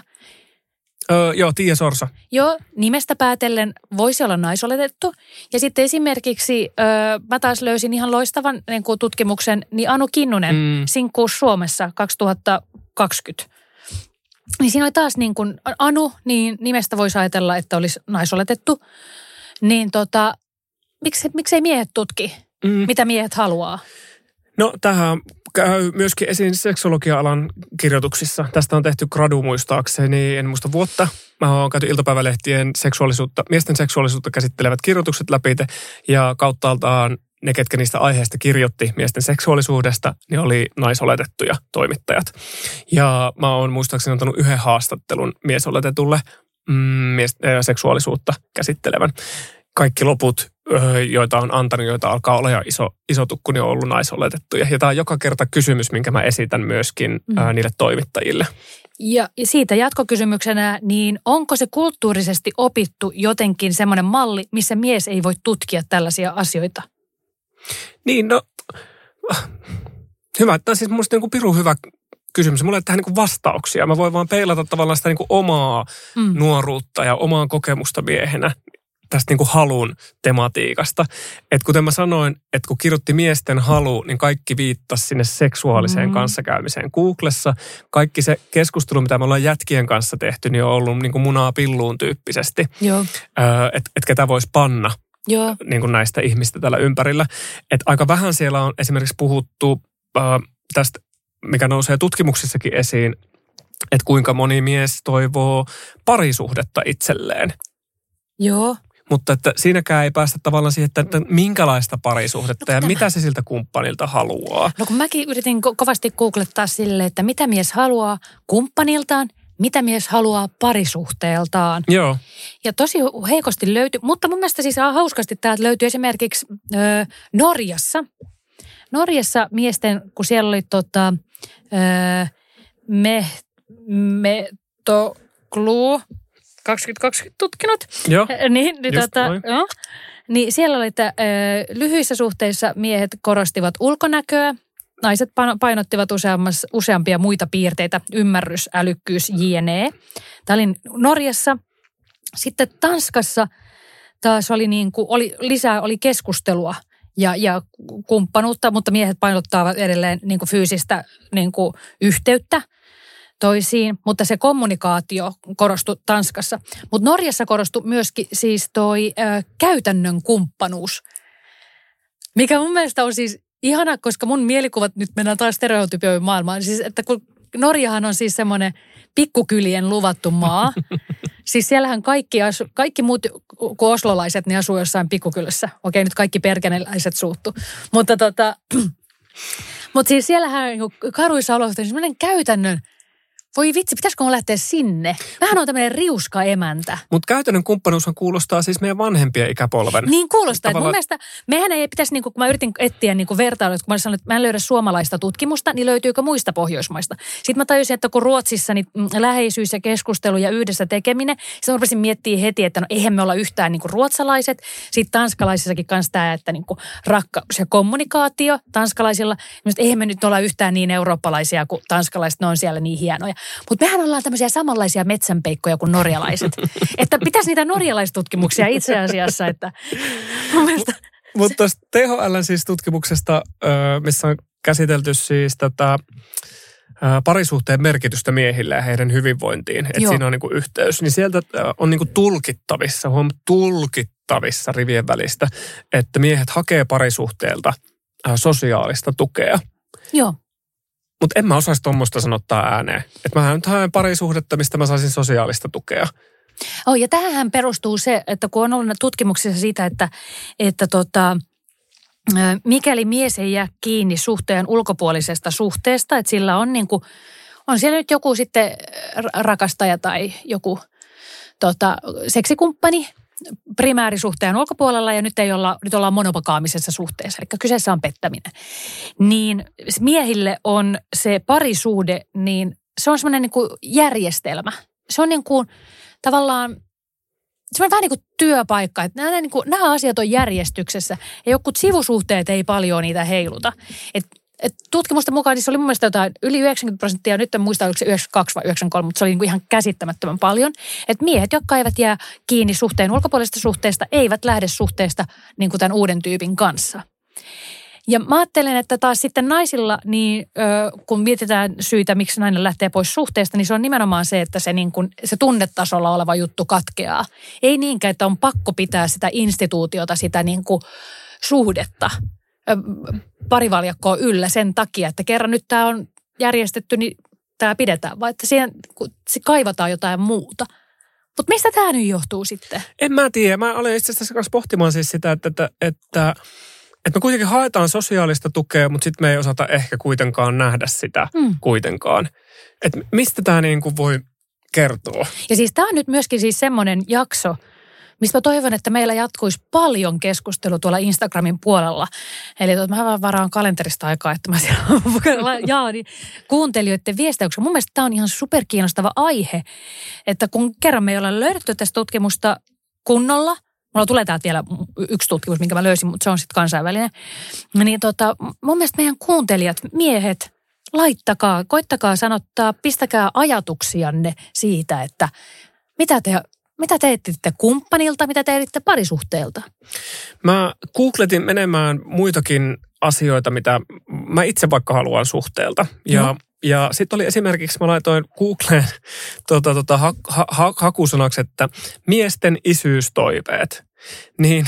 Öö, joo, Tiia Sorsa. Joo, nimestä päätellen voisi olla naisoletettu. Ja sitten esimerkiksi öö, mä taas löysin ihan loistavan niin kuin tutkimuksen, niin Anu Kinnunen, mm. Sinkkuus Suomessa kaksituhattakaksikymmentä. Niin siinä oli taas niin kuin Anu, niin nimestä voisi ajatella, että olisi naisoletettu. Niin tota, miksi, miksei miehet tutki, mm. mitä miehet haluaa? No tähän käy myöskin esiin seksologia-alan kirjoituksissa. Tästä on tehty gradu muistaakseni, en muista vuotta. Mä oon käyty iltapäivälehtien seksuaalisuutta, miesten seksuaalisuutta käsittelevät kirjoitukset läpi. Ja kauttaaltaan ne, ketkä niistä aiheista kirjoitti miesten seksuaalisuudesta, niin oli naisoletettuja toimittajat. Ja mä oon muistaakseni antanut yhden haastattelun miesoletetulle mm, mies, äh, seksuaalisuutta käsittelevän. Kaikki loput, äh, joita on antanut, joita alkaa olla jo iso, iso tukku, niin on ollut naisoletettuja. Ja tämä on joka kerta kysymys, minkä mä esitän myöskin äh, niille toimittajille. Ja siitä jatkokysymyksenä, niin onko se kulttuurisesti opittu jotenkin semmoinen malli, missä mies ei voi tutkia tällaisia asioita? Niin, no, hyvä. Tämä on siis minusta niin pirun hyvä kysymys. Mulla ei ole tähän niin vastauksia. Mä voin vaan peilata tavallaan sitä niin omaa mm. nuoruutta ja omaa kokemusta miehenä tästä niin halun tematiikasta. Että kuten mä sanoin, että kun kirjoitti miesten halu, niin kaikki viittasi sinne seksuaaliseen mm. kanssakäymiseen Googlessa. Kaikki se keskustelu, mitä me ollaan jätkien kanssa tehty, niin on ollut niin kuin munaa pilluun tyyppisesti. Että et ketä voisi panna. Joo. Niin kuin näistä ihmistä tällä ympärillä. Että aika vähän siellä on esimerkiksi puhuttu äh, tästä, mikä nousee tutkimuksissakin esiin, että kuinka moni mies toivoo parisuhdetta itselleen. Joo. Mutta että siinäkään ei päästä tavallaan siihen, että, että minkälaista parisuhdetta no, ja tämä. Mitä se siltä kumppanilta haluaa. No kun mäkin yritin ko- kovasti googlettaa silleen, että mitä mies haluaa kumppaniltaan, mitä mies haluaa parisuhteeltaan. Joo. Ja tosi heikosti löytyy, mutta mun mielestä siis hauskasti täältä löytyy esimerkiksi ö, Norjassa. Norjassa miesten, kun siellä oli tota, ö, me, Metoklu kaksituhattakaksikymmentä tutkinut. Joo, niin, niin, tota, jo, niin siellä oli, että ö, lyhyissä suhteissa miehet korostivat ulkonäköä. naiset painottivat useampia muita piirteitä, ymmärrys, älykkyys, jne. Tämä oli Norjassa. Sitten Tanskassa taas oli, niin kuin, oli lisää oli keskustelua ja, ja kumppanuutta, mutta miehet painottavat edelleen niin kuin fyysistä niin kuin yhteyttä toisiin, mutta se kommunikaatio korostui Tanskassa. Mutta Norjassa korostui myöskin siis toi ö, käytännön kumppanuus, mikä mun mielestä on siis ihana, koska mun mielikuvat, nyt mennään taas stereotypioiden maailmaan, siis että kun Norjahan on siis semmoinen pikkukylien luvattu maa. Siis siellähän kaikki, asu, kaikki muut kuin oslolaiset, niin asuu jossain pikkukylässä. Okei, nyt kaikki perkeneläiset suuttu. Mutta tota, mutta siis siellähän karuissa olosuhteissa semmoinen käytännön, voi vitsi, pitäisikö mun lähteä sinne? Mähän on tämmöinen riuska emäntä. Mutta käytännön kumppanuushan kuulostaa siis meidän vanhempien ikäpolven. Niin kuulostaa. Tavallaan... Mun mielestä mehän ei pitäisi, niin kun mä yritin etsiä niin vertailua, kun mä sanoin, että mä en löydä suomalaista tutkimusta, niin löytyykö muista Pohjoismaista. Sitten mä tajusin, että kun Ruotsissa niin läheisyys ja keskustelu ja yhdessä tekeminen, sitten mä rupesin miettimään heti, että no eihän me olla yhtään niin kuin ruotsalaiset. Sitten tanskalaisissakin kanssa tämä, että niin kuin rakkaus ja kommunikaatio tanskalaisilla. Mutta eihän me nyt olla yhtään niin eurooppalaisia kuin tanskalaiset, ne on siellä niin hienoja. Mutta mehän ollaan tämmöisiä samanlaisia metsänpeikkoja kuin norjalaiset. Että pitäisi niitä norjalaistutkimuksia itse asiassa, että mun mielestä... Mutta tuosta T H L:n siis tutkimuksesta, missä on käsitelty siis tätä parisuhteen merkitystä miehille ja heidän hyvinvointiin, että siinä on niinku yhteys, niin sieltä on niinku tulkittavissa, huom, tulkittavissa rivien välistä, että miehet hakee parisuhteelta sosiaalista tukea. Joo. Mutta en mä osaisi tuommoista sanottaa ääneen. Että mähän nyt haen parisuhdetta, mistä mä saisin sosiaalista tukea. Oh, ja tähän perustuu se, että kun on ollut tutkimuksissa siitä, että, että tota, mikäli mies ei jää kiinni suhteen ulkopuolisesta suhteesta, että sillä on niin kuin, on siellä nyt joku sitten rakastaja tai joku tota, seksikumppani primäärisuhteen ulkopuolella ja nyt ei olla, nyt ollaan monopagaamisessa suhteessa, eli kyseessä on pettäminen. Niin miehille on se parisuhde, niin se on semmoinen niin kuin järjestelmä. Se on niin kuin tavallaan, se on vähän niin kuin työpaikka, että nämä, niin kuin, nämä asiat on järjestyksessä ja jotkut sivusuhteet ei paljon niitä heiluta. Et, et tutkimusten mukaan niin se oli mun mielestä jotain yli yhdeksänkymmentä prosenttia, nyt en muista oliko se yhdeksänkymmentäkaksi vai yhdeksänkymmentäkolme, mutta se oli niin kuin ihan käsittämättömän paljon. Että miehet, jotka eivät jää kiinni suhteen ulkopuolisesta suhteesta, eivät lähde suhteesta niin kuin tämän uuden tyypin kanssa. Ja mä ajattelen, että taas sitten naisilla, niin ö, kun mietitään syitä, miksi nainen lähtee pois suhteesta, niin se on nimenomaan se, että se, niin kuin, se tunnetasolla oleva juttu katkeaa. Ei niinkään, että on pakko pitää sitä instituutiota, sitä niin kuin suhdetta, ö, parivaljakkoa yllä sen takia, että kerran nyt tämä on järjestetty, niin tämä pidetään, vaan että siihen kaivataan jotain muuta. Mutta mistä tämä nyt johtuu sitten? En mä tiedä. Mä olen itse asiassa kanssa pohtimaan siis sitä, että... että, että Että me kuitenkin haetaan sosiaalista tukea, mutta sitten me ei osata ehkä kuitenkaan nähdä sitä mm. kuitenkaan. Että mistä tämä niin kuin voi kertoa? Ja siis tämä on nyt myöskin siis semmoinen jakso, mistä mä toivon, että meillä jatkuisi paljon keskustelua tuolla Instagramin puolella. Eli mä vaan varaan kalenterista aikaa, että mä siellä jaan kuuntelijoiden viestejä. Mun mielestä tämä on ihan superkiinnostava aihe, että kun kerran me ei olla löydetty tästä tutkimusta kunnolla, mulla tulee täältä vielä yksi tutkimus, minkä mä löysin, mutta se on sitten kansainvälinen. Niin tota, mun mielestä meidän kuuntelijat, miehet, laittakaa, koittakaa sanottaa, pistäkää ajatuksianne siitä, että mitä te, mitä te etsitte kumppanilta, mitä te etsitte parisuhteelta. Mä googletin menemään muitakin asioita, mitä mä itse vaikka haluan suhteelta. Ja no. Ja sitten oli esimerkiksi, mä laitoin Googleen tota, tota, ha, ha, hakusanaksi, että miesten isyystoiveet. Niin,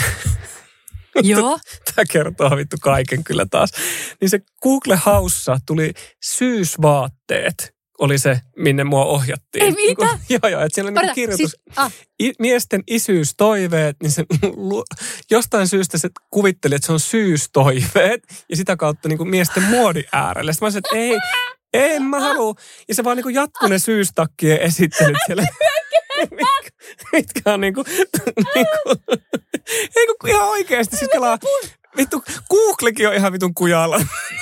joo. Tämä kertoo vittu kaiken kyllä taas. Niin se Google Haussa tuli syysvaatteet, oli se, minne mua ohjattiin. Ei mitä? Joo, joo, että siellä on niin kirjoitus. Siis, ah. I, miesten isyystoiveet, niin se jostain syystä se kuvitteli, että se on syystoiveet ja sitä kautta niin kuin miesten muodin äärelle. Sitten mä sanoin, että ei... En mä halua. Ja se vaan niinku jatkuu ne syystakkien esittelyt siellä. mitkä, mitkä on niinku, niinku ei kun ihan oikeesti. Siis kelaa, vittu, Googlekin on ihan vitun kujalla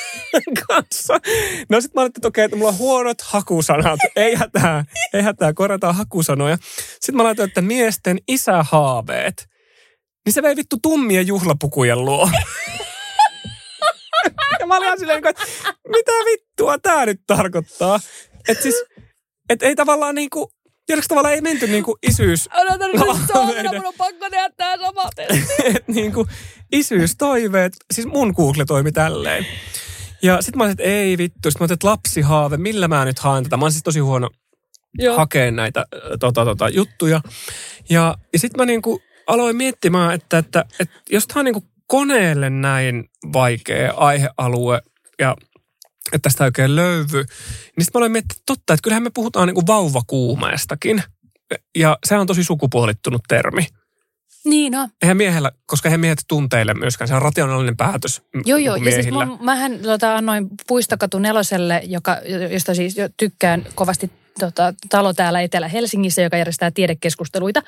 kanssa. No sit mä ajattelin, että okei, että mulla on huonot hakusanat. Ei hätää, ei hätää, korjataan hakusanoja. Sitten mä laitoin, että miesten isähaaveet. Niin se vei vittu tummien juhlapukujen luo. Ja mä mä olin silleen, että mitä vittua tää nyt tarkoittaa? Että siis, että ei tavallaan niinku, jollakin tavallaan ei menty niinku isyys... Odotan nyt suomena, mun on pakko tehdä tää samaten. Että niinku isyystoiveet, siis mun Google toimi tälleen. Ja sit mä olisin, että ei vittu, sit mä olisin, että lapsihaave, millä mä nyt haen tätä? Mä oon siis tosi huono hakea näitä tota, tota, juttuja. Ja, ja sit mä niinku aloin miettimään, että, että, että jos tää on niinku koneelle näin vaikea aihealue ja että tästä oikein löyvy, niin sitten mä aloin miettiä, että totta, että kyllähän me puhutaan niinku vauvakuumeestakin. Ja se on tosi sukupuolittunut termi. Niin no. Eihän miehellä, koska eihän miehet tunteille myöskään. Se on rationaalinen päätös Joo, joo. miehillä. Ja siis mä, mähän tota, annoin Puistokatu neloselle, joka, josta siis jo tykkään kovasti tota, talo täällä Etelä-Helsingissä, joka järjestää tiedekeskusteluita.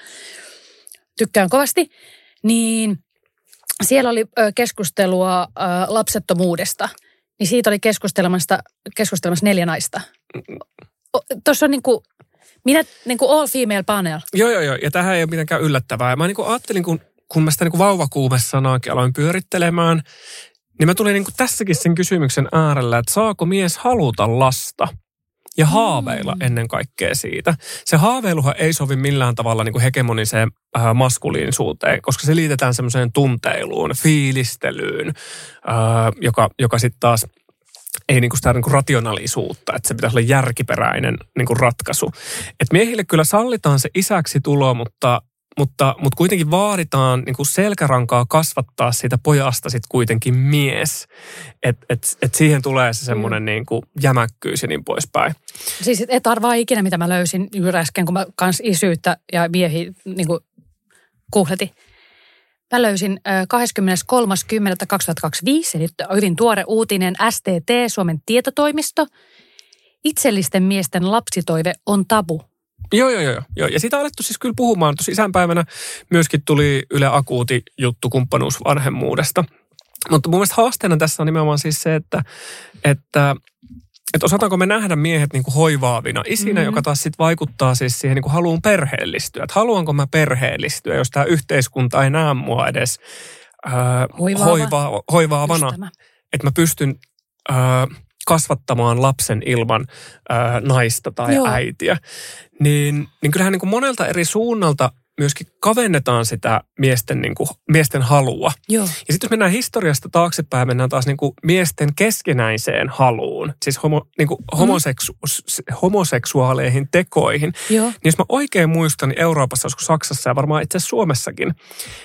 Tykkään kovasti. Niin siellä oli ö, keskustelua ö, lapsettomuudesta. Niin siitä oli keskustelemassa, keskustelemassa neljä naista. Tuossa on niin kuin, minä niin kuin all female panel. Joo, joo, joo. Ja tämähän ei ole mitenkään yllättävää. Ja mä niin kuin ajattelin, kun, kun mä sitä niin kuin vauvakuume-sanaakin aloin pyörittelemään, niin mä tulin niin kuin tässäkin sen kysymyksen äärellä, että saako mies haluta lasta? Ja haaveilla ennen kaikkea siitä. Se haaveiluhan ei sovi millään tavalla niin kuin hegemoniseen äh, maskuliinisuuteen, koska se liitetään semmoiseen tunteiluun, fiilistelyyn, äh, joka, joka sitten taas ei niin kuin sitä niin kuin rationaalisuutta, että se pitäisi olla järkiperäinen niin kuin ratkaisu. Et miehille kyllä sallitaan se isäksi tulo, mutta, mutta, mutta kuitenkin vaaditaan niin kuin selkärankaa kasvattaa siitä pojasta sitten kuitenkin mies. Että et, et siihen tulee se semmoinen mm. niin kuin jämäkkyys ja niin poispäin. Siis et arvaa ikinä, mitä mä löysin juuri äsken, kun mä kans isyyttä ja miehiä niin kuin kuhletin. Mä löysin kahdeskymmeneskolmas kymmenettä kaksituhattakaksikymmentäviisi, eli hyvin tuore uutinen, S T T, Suomen tietotoimisto. Itsellisten miesten lapsitoive on tabu. Joo, joo, joo. joo. Ja siitä on alettu siis kyllä puhumaan. Tuossa isänpäivänä myöskin tuli Yle Akuuti juttu kumppanuusvanhemmuudesta. Mutta mun mielestä haasteena tässä on nimenomaan siis se, että, että, että osataanko me nähdä miehet niin kuin hoivaavina isinä, mm-hmm. joka taas sitten vaikuttaa siis siihen niin kuin haluun perheellistyä. Että haluanko mä perheellistyä, jos tämä yhteiskunta ei näe mua edes ää, Hoivaava. hoiva, hoivaavana. Että mä pystyn ää, kasvattamaan lapsen ilman ää, naista tai Joo. äitiä. Niin, niin kyllähän niin kuin monelta eri suunnalta myöskin kavennetaan sitä miesten, niin kuin, miesten halua. Joo. Ja sitten jos mennään historiasta taaksepäin, mennään taas niin kuin miesten keskenäiseen haluun, siis homo, niin kuin homoseksu, mm. homoseksuaaleihin tekoihin. Joo. Niin jos mä oikein muistan, niin Euroopassa, joskus Saksassa ja varmaan itse asiassa Suomessakin,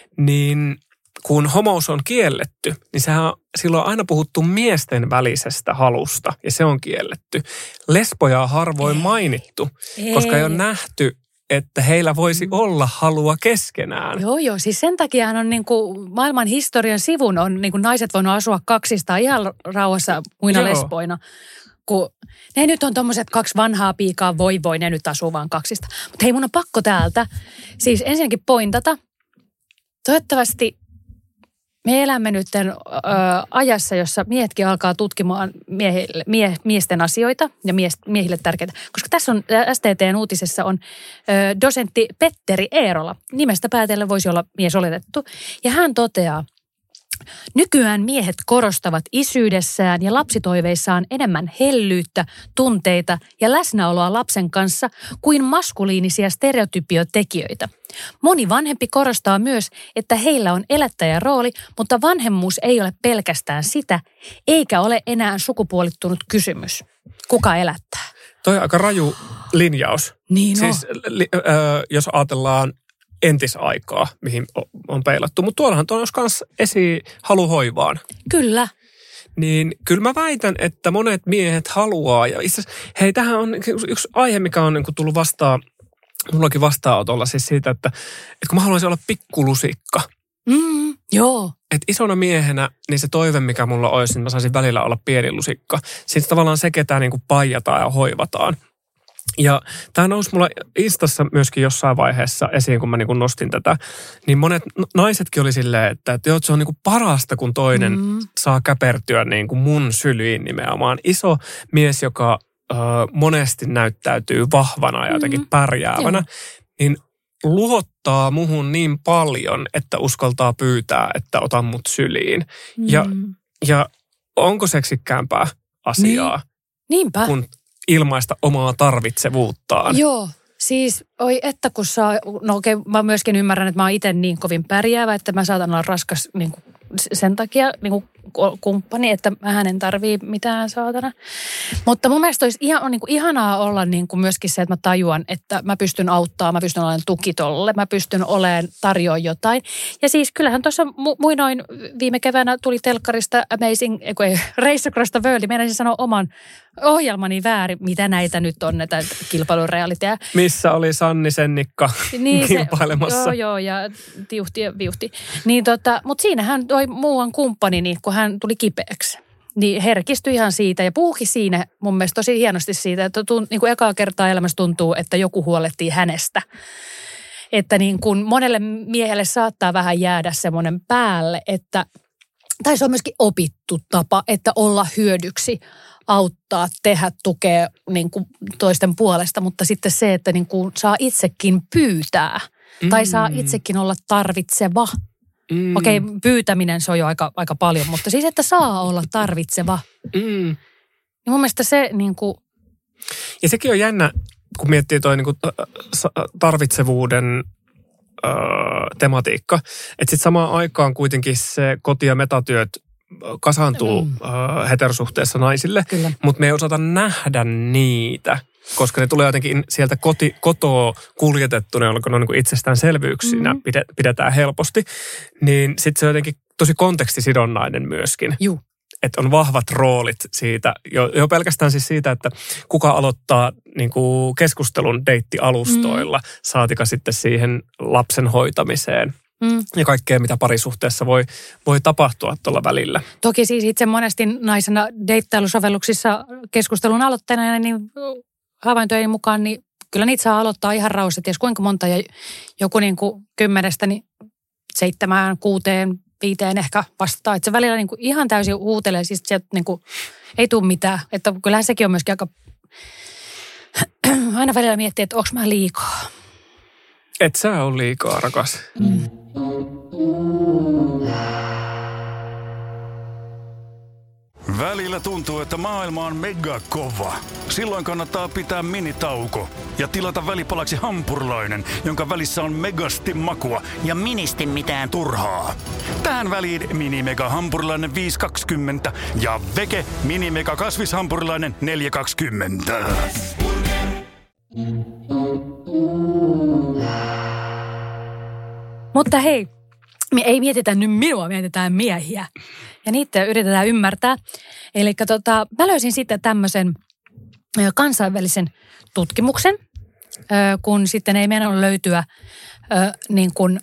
niin kun homous on kielletty, niin sehän on silloin aina puhuttu miesten välisestä halusta, ja se on kielletty. Lesboja on harvoin ei. mainittu, ei. koska ei ole nähty, että heillä voisi olla halua keskenään. Joo, joo. Siis sen takia on niin kuin maailman historian sivun on niin kuin naiset voinut asua kaksistaan ihan rauhassa muina joo. lesboina. Kun ne nyt on tommoset kaksi vanhaa piikaa, voi voi, ne nyt asuu vaan kaksista. Mutta hei, mun on pakko täältä. Siis ensinnäkin pointata. Toivottavasti me elämme nyt ö, ajassa, jossa miehetkin alkaa tutkimaan miehille, mie, miesten asioita ja mies, miehille tärkeitä. Koska tässä on S T T:n uutisessa on ö, dosentti Petteri Eerola. Nimestä päätellen voisi olla mies oletettu. Ja hän toteaa, nykyään miehet korostavat isyydessään ja lapsitoiveissaan enemmän hellyyttä, tunteita ja läsnäoloa lapsen kanssa kuin maskuliinisia stereotypiotekijöitä. Moni vanhempi korostaa myös, että heillä on elättäjän rooli, mutta vanhemmuus ei ole pelkästään sitä, eikä ole enää sukupuolittunut kysymys. Kuka elättää? Toi on aika raju linjaus. Niin on. Siis li, äh, jos ajatellaan entisaikaa, mihin on peilattu. Mutta tuollahan tuo olisi myös esi halu hoivaan. Kyllä. Niin kyllä mä väitän, että monet miehet haluaa. Ja itse asiassa, hei, tähän on yksi aihe, mikä on niin kuin tullut vastaan, mullakin vastaanotolla siis siitä, että, että kun mä haluaisin olla pikkulusikka. Mm, joo. Että isona miehenä, niin se toive, mikä mulla olisi, niin mä saisin välillä olla pieni lusikka. Sitten tavallaan se, ketä niin kuin paijataan ja hoivataan. Ja tämä nousi mulla Instassa myöskin jossain vaiheessa esiin, kun mä niin kuin nostin tätä. Niin monet naisetkin oli silleen, että, että joo, se on niin kuin parasta, kun toinen mm. saa käpertyä niin kuin mun syliin nimenomaan. Iso mies, joka ö, monesti näyttäytyy vahvana ja jotenkin pärjäävänä, mm. niin luottaa muhun niin paljon, että uskaltaa pyytää, että otan mut syliin. Mm. Ja, ja onko seksikkäämpää asiaa niin. Niinpä. kuin ilmaista omaa tarvitsevuuttaan? Joo. Siis, oi että kun saa, no okei, mä myöskin ymmärrän, että mä oon itse niin kovin pärjäävä, että mä saatan olla raskas niin kuin sen takia niin kuin kumppani, että hänen tarvii mitään saatana. Mutta mun mielestä olisi ihan, on niin kuin ihanaa olla niin kuin myöskin se, että mä tajuan, että mä pystyn auttamaan, mä pystyn olemaan tuki tolle, mä pystyn olemaan tarjoa jotain. Ja siis kyllähän tuossa mu- muinoin viime keväänä tuli telkkarista Amazing, ei, Race Across the World, meidän sanoa oman ohjelmani väärin, mitä näitä nyt on, näitä kilpailurealiteja. Missä oli Sanni Sennikka niin kilpailemassa. Se, joo, joo, ja tiuhti ja viuhti. Niin tota, mutta siinähän toi muuan kumppani, kun hän tuli kipeäksi, niin herkistyi ihan siitä ja puhukin siinä mun mielestä tosi hienosti siitä, että tunt, niin kuin ekaa kertaa elämässä tuntuu, että joku huolehtii hänestä. Että niin kuin monelle miehelle saattaa vähän jäädä semmoinen päälle, että, tai se on myöskin opittu tapa, että olla hyödyksi, auttaa, tehdä, tukea niin kuin toisten puolesta, mutta sitten se, että niin kuin saa itsekin pyytää mm. tai saa itsekin olla tarvitseva. Mm. Okei, pyytäminen se on jo aika, aika paljon, mutta siis, että saa olla tarvitseva. Mm. Niin mun mielestä se niin kuin... Ja sekin on jännä, kun miettii toi niin kuin tarvitsevuuden äh, tematiikka, että sitten samaan aikaan kuitenkin se koti- ja metatyöt kasaantuu mm. äh, heterosuhteessa naisille, Kyllä. mutta me ei osata nähdä niitä, koska ne tulee jotenkin sieltä koti, kotoa kuljetettuna, jolloin ne on niin itsestäänselvyyksinä mm. pidetään helposti, niin sitten se on jotenkin tosi kontekstisidonnainen myöskin. Juu. Että on vahvat roolit siitä, jo, jo pelkästään siis siitä, että kuka aloittaa niin kuin keskustelun deittialustoilla, mm. saatika sitten siihen lapsen hoitamiseen. Mm. Ja kaikkea, mitä parisuhteessa voi, voi tapahtua tuolla välillä. Toki siis itse monesti naisena deittailusovelluksissa keskustelun aloittajana, niin havaintojen mukaan, niin kyllä niitä saa aloittaa ihan rauhassa. Ties kuinka monta ja joku niin kuin kymmenestä, niin seitsemään, kuuteen, viiteen ehkä vastaa. Että se välillä niin kuin ihan täysin huutelee, siis sieltä niin kuin ei tule mitään. Että kyllähän sekin on myöskin aika, aina välillä miettii, että onko mä liikaa. Et sä ole liikaa, rakas. Mm. Välillä tuntuu, että maailma on mega kova. Silloin kannattaa pitää minitauko ja tilata välipalaksi hampurilainen, jonka välissä on megasti makua ja ministi mitään turhaa. Tähän väliin mini-mega hampurilainen viisi kaksikymmentä ja veke mini-mega kasvishampurilainen neljä kaksikymmentä. Mutta hei, me ei mietitä nyt minua, mietitään miehiä. Ja niitä yritetään ymmärtää. Eli tota, mä löysin sitten tämmöisen kansainvälisen tutkimuksen, kun sitten ei meidän löytyä niin kuin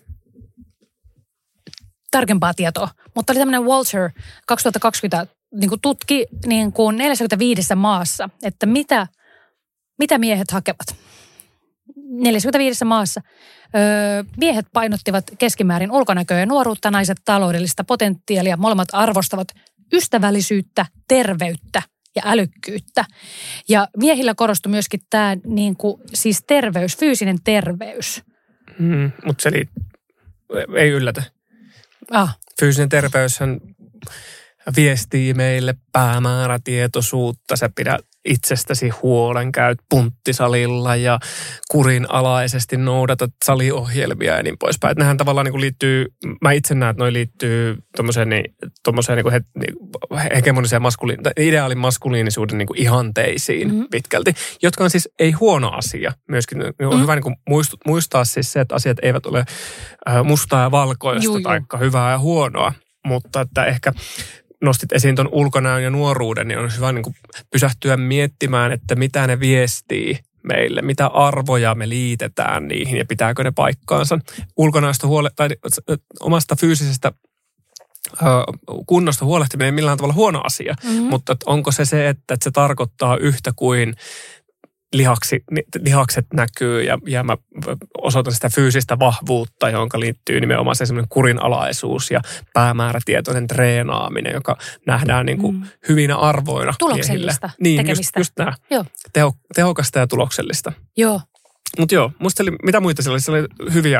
tarkempaa tietoa. Mutta oli tämmöinen Walter kaksituhattakaksikymmentä niin kuin tutki niin kuin neljässäkymmenessäviidessä maassa, että mitä, mitä miehet hakevat. neljässäkymmenessäviidessä maassa. Öö, miehet painottivat keskimäärin ulkonäköä ja nuoruutta, naiset taloudellista potentiaalia. Molemmat arvostavat ystävällisyyttä, terveyttä ja älykkyyttä. Ja miehillä korostui myöskin tämä niin kuin, siis terveys, fyysinen terveys. Mm, mutta se li- ei yllätä. Ah. Fyysinen terveyshän viestii meille päämäärätietoisuutta, sä pidät itsestäsi huolen, käyt punttisalilla ja kurinalaisesti noudatat saliohjelmia ja niin poispäin. Että nehän tavallaan niin kuin liittyy, mä itse näen, että noi liittyy tommoseen, niin, tommoseen niin kuin he, niin, hegemoniseen maskuliin, ideaalin maskuliinisuuden niin kuin ihanteisiin mm-hmm. pitkälti, jotka on siis ei huono asia. Myöskin on mm-hmm. hyvä niin kuin muistaa, muistaa siis se, että asiat eivät ole mustaa ja valkoista tai hyvää ja huonoa, mutta että ehkä nostit esiin tuon ulkonäön ja nuoruuden, niin on hyvä niin kuin pysähtyä miettimään, että mitä ne viestii meille, mitä arvoja me liitetään niihin ja pitääkö ne paikkaansa. Ulkonäöstä huole- tai omasta fyysisestä ö, kunnosta huolehtiminen ei millään tavalla huono asia, mm-hmm. mutta onko se se, että, että se tarkoittaa yhtä kuin lihaksi, lihakset näkyy ja, ja mä osoitan sitä fyysistä vahvuutta, johon liittyy nimenomaan se semmoinen kurinalaisuus ja päämäärätietoinen treenaaminen, joka nähdään niin kuin mm. hyvinä arvoina. Tuloksellista niin, tekemistä. Just, just nämä. Joo. Teho, tehokasta ja tuloksellista. Joo. Mutta joo, musta oli, mitä muita siellä oli? Siellä oli hyviä.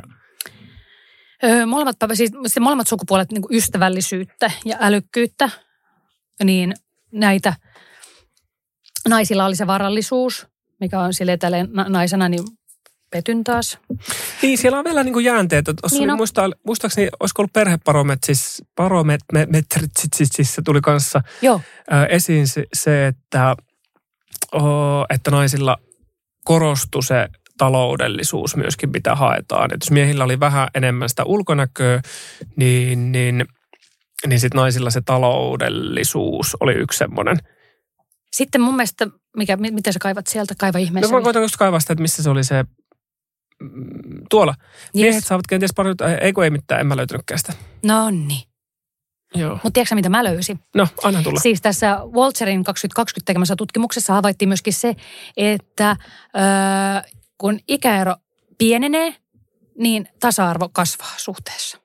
Öö, molemmat, siis molemmat sukupuolet niin kuin ystävällisyyttä ja älykkyyttä. niin näitä naisilla oli se varallisuus, mikä on sille tälle naisena, niin petyn taas. Niin, siellä on vielä niin kuin jäänteet. Niin oli, muista, muistaakseni, olisiko ollut perheparometrissä, barometrissä tuli kanssa Joo. Ä, esiin se, se että, oh, että naisilla korostui se taloudellisuus myöskin, mitä haetaan. Että jos miehillä oli vähän enemmän sitä ulkonäköä, niin, niin, niin sitten naisilla se taloudellisuus oli yksi semmoinen. Sitten mun mielestä, mikä, mitä sä kaivat sieltä, kaiva ihmeessä? No mä koitan just kaivaa sitä, että missä se oli se, tuolla. Yes. Miehet saavat kenties paljon, ei kun ei mitään, en mä löytänytkään sitä. No niin. Joo. Mutta tiedätkö mitä mä löysin? No, anna tulla. Siis tässä Walzerin kaksituhattakaksikymmentä tekemässä tutkimuksessa havaittiin myöskin se, että äh, kun ikäero pienenee, niin tasa-arvo kasvaa suhteessa.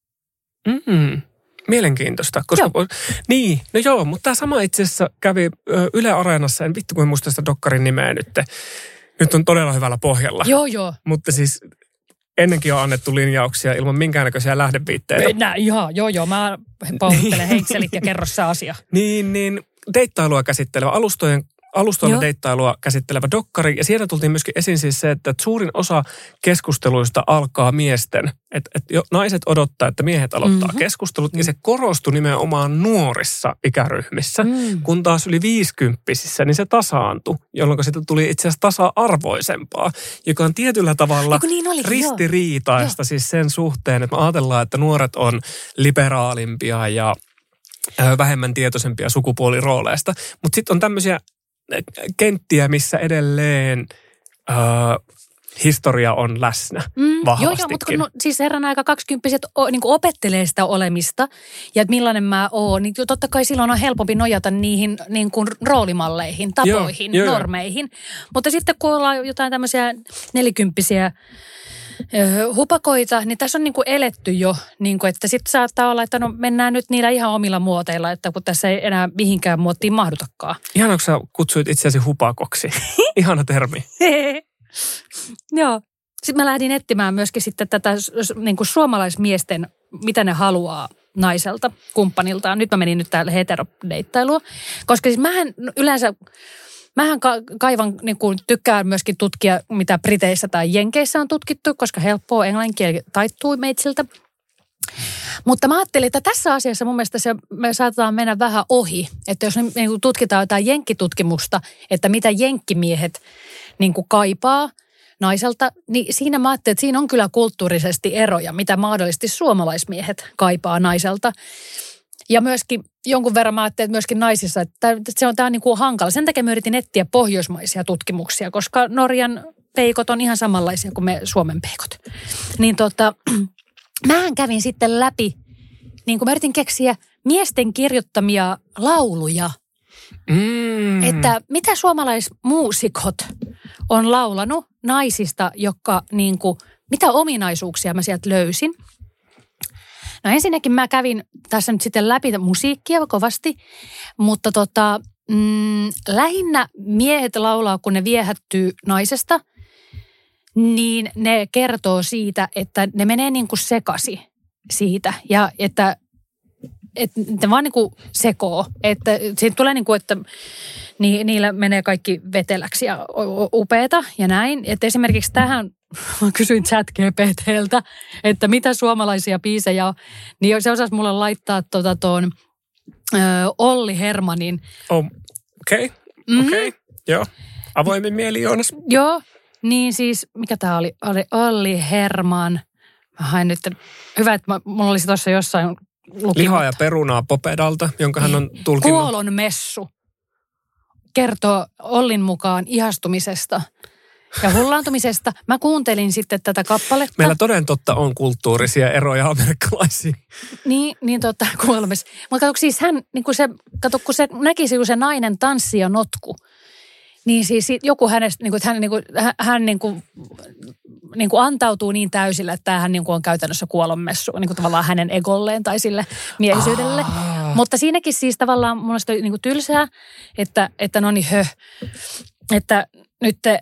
Mm, mielenkiintoista. Koska, joo. Niin, no joo, mutta tämä sama itse asiassa kävi ö, Yle Areenassa, en vittu kun en muista sitä dokkarin nimeä nyt. Nyt on todella hyvällä pohjalla. Joo, joo. Mutta siis ennenkin on annettu linjauksia ilman minkäännäköisiä lähdeviitteitä. Nää, ihan, joo, joo, mä pauhuttelen henkselit ja kerro se asia. Niin, niin deittailua käsittelevä, alustojen alustoilla deittailua käsittelevä dokkari. Ja siellä tultiin myöskin esiin siis se, että suurin osa keskusteluista alkaa miesten. Että et naiset odottaa, että miehet aloittaa mm-hmm. keskustelut. Ja se korostui nimenomaan nuorissa ikäryhmissä. Mm. Kun taas yli viisikymppisissä, niin se tasaantui. Jolloin siitä tuli itse asiassa tasa-arvoisempaa. Joka on tietyllä tavalla niin oli, ristiriitaista joo. siis sen suhteen, että me ajatellaan, että nuoret on liberaalimpia ja vähemmän tietoisempia sukupuolirooleista. Mutta sitten on tämmöisiä kenttiä, missä edelleen äh, historia on läsnä mm, vahvastikin. Joo, joo, mutta kun no, siis herran aika kaksikymppiset niin opettelee sitä olemista ja että millainen mä oon, niin totta kai silloin on helpompi nojata niihin niin kuin roolimalleihin, tapoihin, joo, normeihin. Joo. Mutta sitten kun ollaan jotain tämmöisiä nelikymppisiä hupakoita, niin tässä on niin kuin eletty jo, niin kuin, että sitten saattaa olla, että no mennään nyt niillä ihan omilla muoteilla, että kun tässä ei enää mihinkään muottiin mahdutakaan. Ihanaa, kun sä kutsuit itseäsi hupakoksi. Ihana termi. Joo. Sitten mä lähdin etsimään myöskin sitten tätä niin kuin suomalaismiesten, mitä ne haluaa naiselta, kumppaniltaan. Nyt mä menin nyt täällä heterodeittailua, koska siis mähän yleensä... Mähän ka- kaivan, niin kuin tykkään myöskin tutkia, mitä Briteissä tai Jenkeissä on tutkittu, koska helppoa englannin kieli taittuu meitsiltä. Mutta mä ajattelin, että tässä asiassa mun mielestä se, me saatetaan mennä vähän ohi. Että jos niin kuin tutkitaan jotain jenkkitutkimusta, että mitä jenkkimiehet niin kuin kaipaa naiselta, niin siinä mä ajattelin, että siinä on kyllä kulttuurisesti eroja, mitä mahdollisesti suomalaismiehet kaipaa naiselta. Ja myöskin jonkun verran mä ajattelin, että myöskin naisissa, että se on, tämä on niin kuin hankala. Sen takia mä yritin etsiä pohjoismaisia tutkimuksia, koska Norjan peikot on ihan samanlaisia kuin me Suomen peikot. Niin tota, mähän kävin sitten läpi, niin kuin mä yritin keksiä miesten kirjoittamia lauluja. Mm. Että mitä suomalaismuusikot on laulanut naisista, jotka niin kuin, mitä ominaisuuksia mä sieltä löysin. No ensinnäkin mä kävin tässä nyt sitten läpi musiikkia kovasti, mutta tota, mm, lähinnä miehet laulaa, kun ne viehättyy naisesta, niin ne kertoo siitä, että ne menee niin kuin sekasi siitä ja että, että ne vaan niin kuin sekoo, että siitä tulee niin kuin, että ni, niillä menee kaikki veteläksi ja upeeta ja näin, että esimerkiksi tähän mä kysyin ChatGPT:ltä, että mitä suomalaisia biisejä on, niin se osasi mulle laittaa tota tuon ö, Olli Hermanin. Oh, okei, okay. mm-hmm. okei, okay. Joo. Avoimin mieli, Joonas. Joo, niin siis, mikä tää oli? Oli Olli Herman. Mä hain nyt, hyvä, että mä, mulla olisi tuossa jossain lukimat. Lihaa ja perunaa Popedalta, jonka hän on tulkinut. Kuolon messu kertoo Ollin mukaan ihastumisesta ja hullaantumisesta. Mä kuuntelin sitten tätä kappaletta. Meillä toden totta on kulttuurisia eroja amerikkalaisiin. Niin, niin totta, kuolemis. Mutta kato, siis hän, niin kun se, kato, kun se näkisi, kun se nainen tanssi ja notku, niin siis joku hänestä, niin kuin, hän, niin kuin, hän niin kuin, niin kuin antautuu niin täysillä, että hän niin kuin on käytännössä kuolonmessu, niin kuin tavallaan hänen egolleen tai sille miehisyydelle. Ah. Mutta siinäkin siis tavallaan mun mielestä niin kuin tylsää, että, että no niin hö, että nyt te,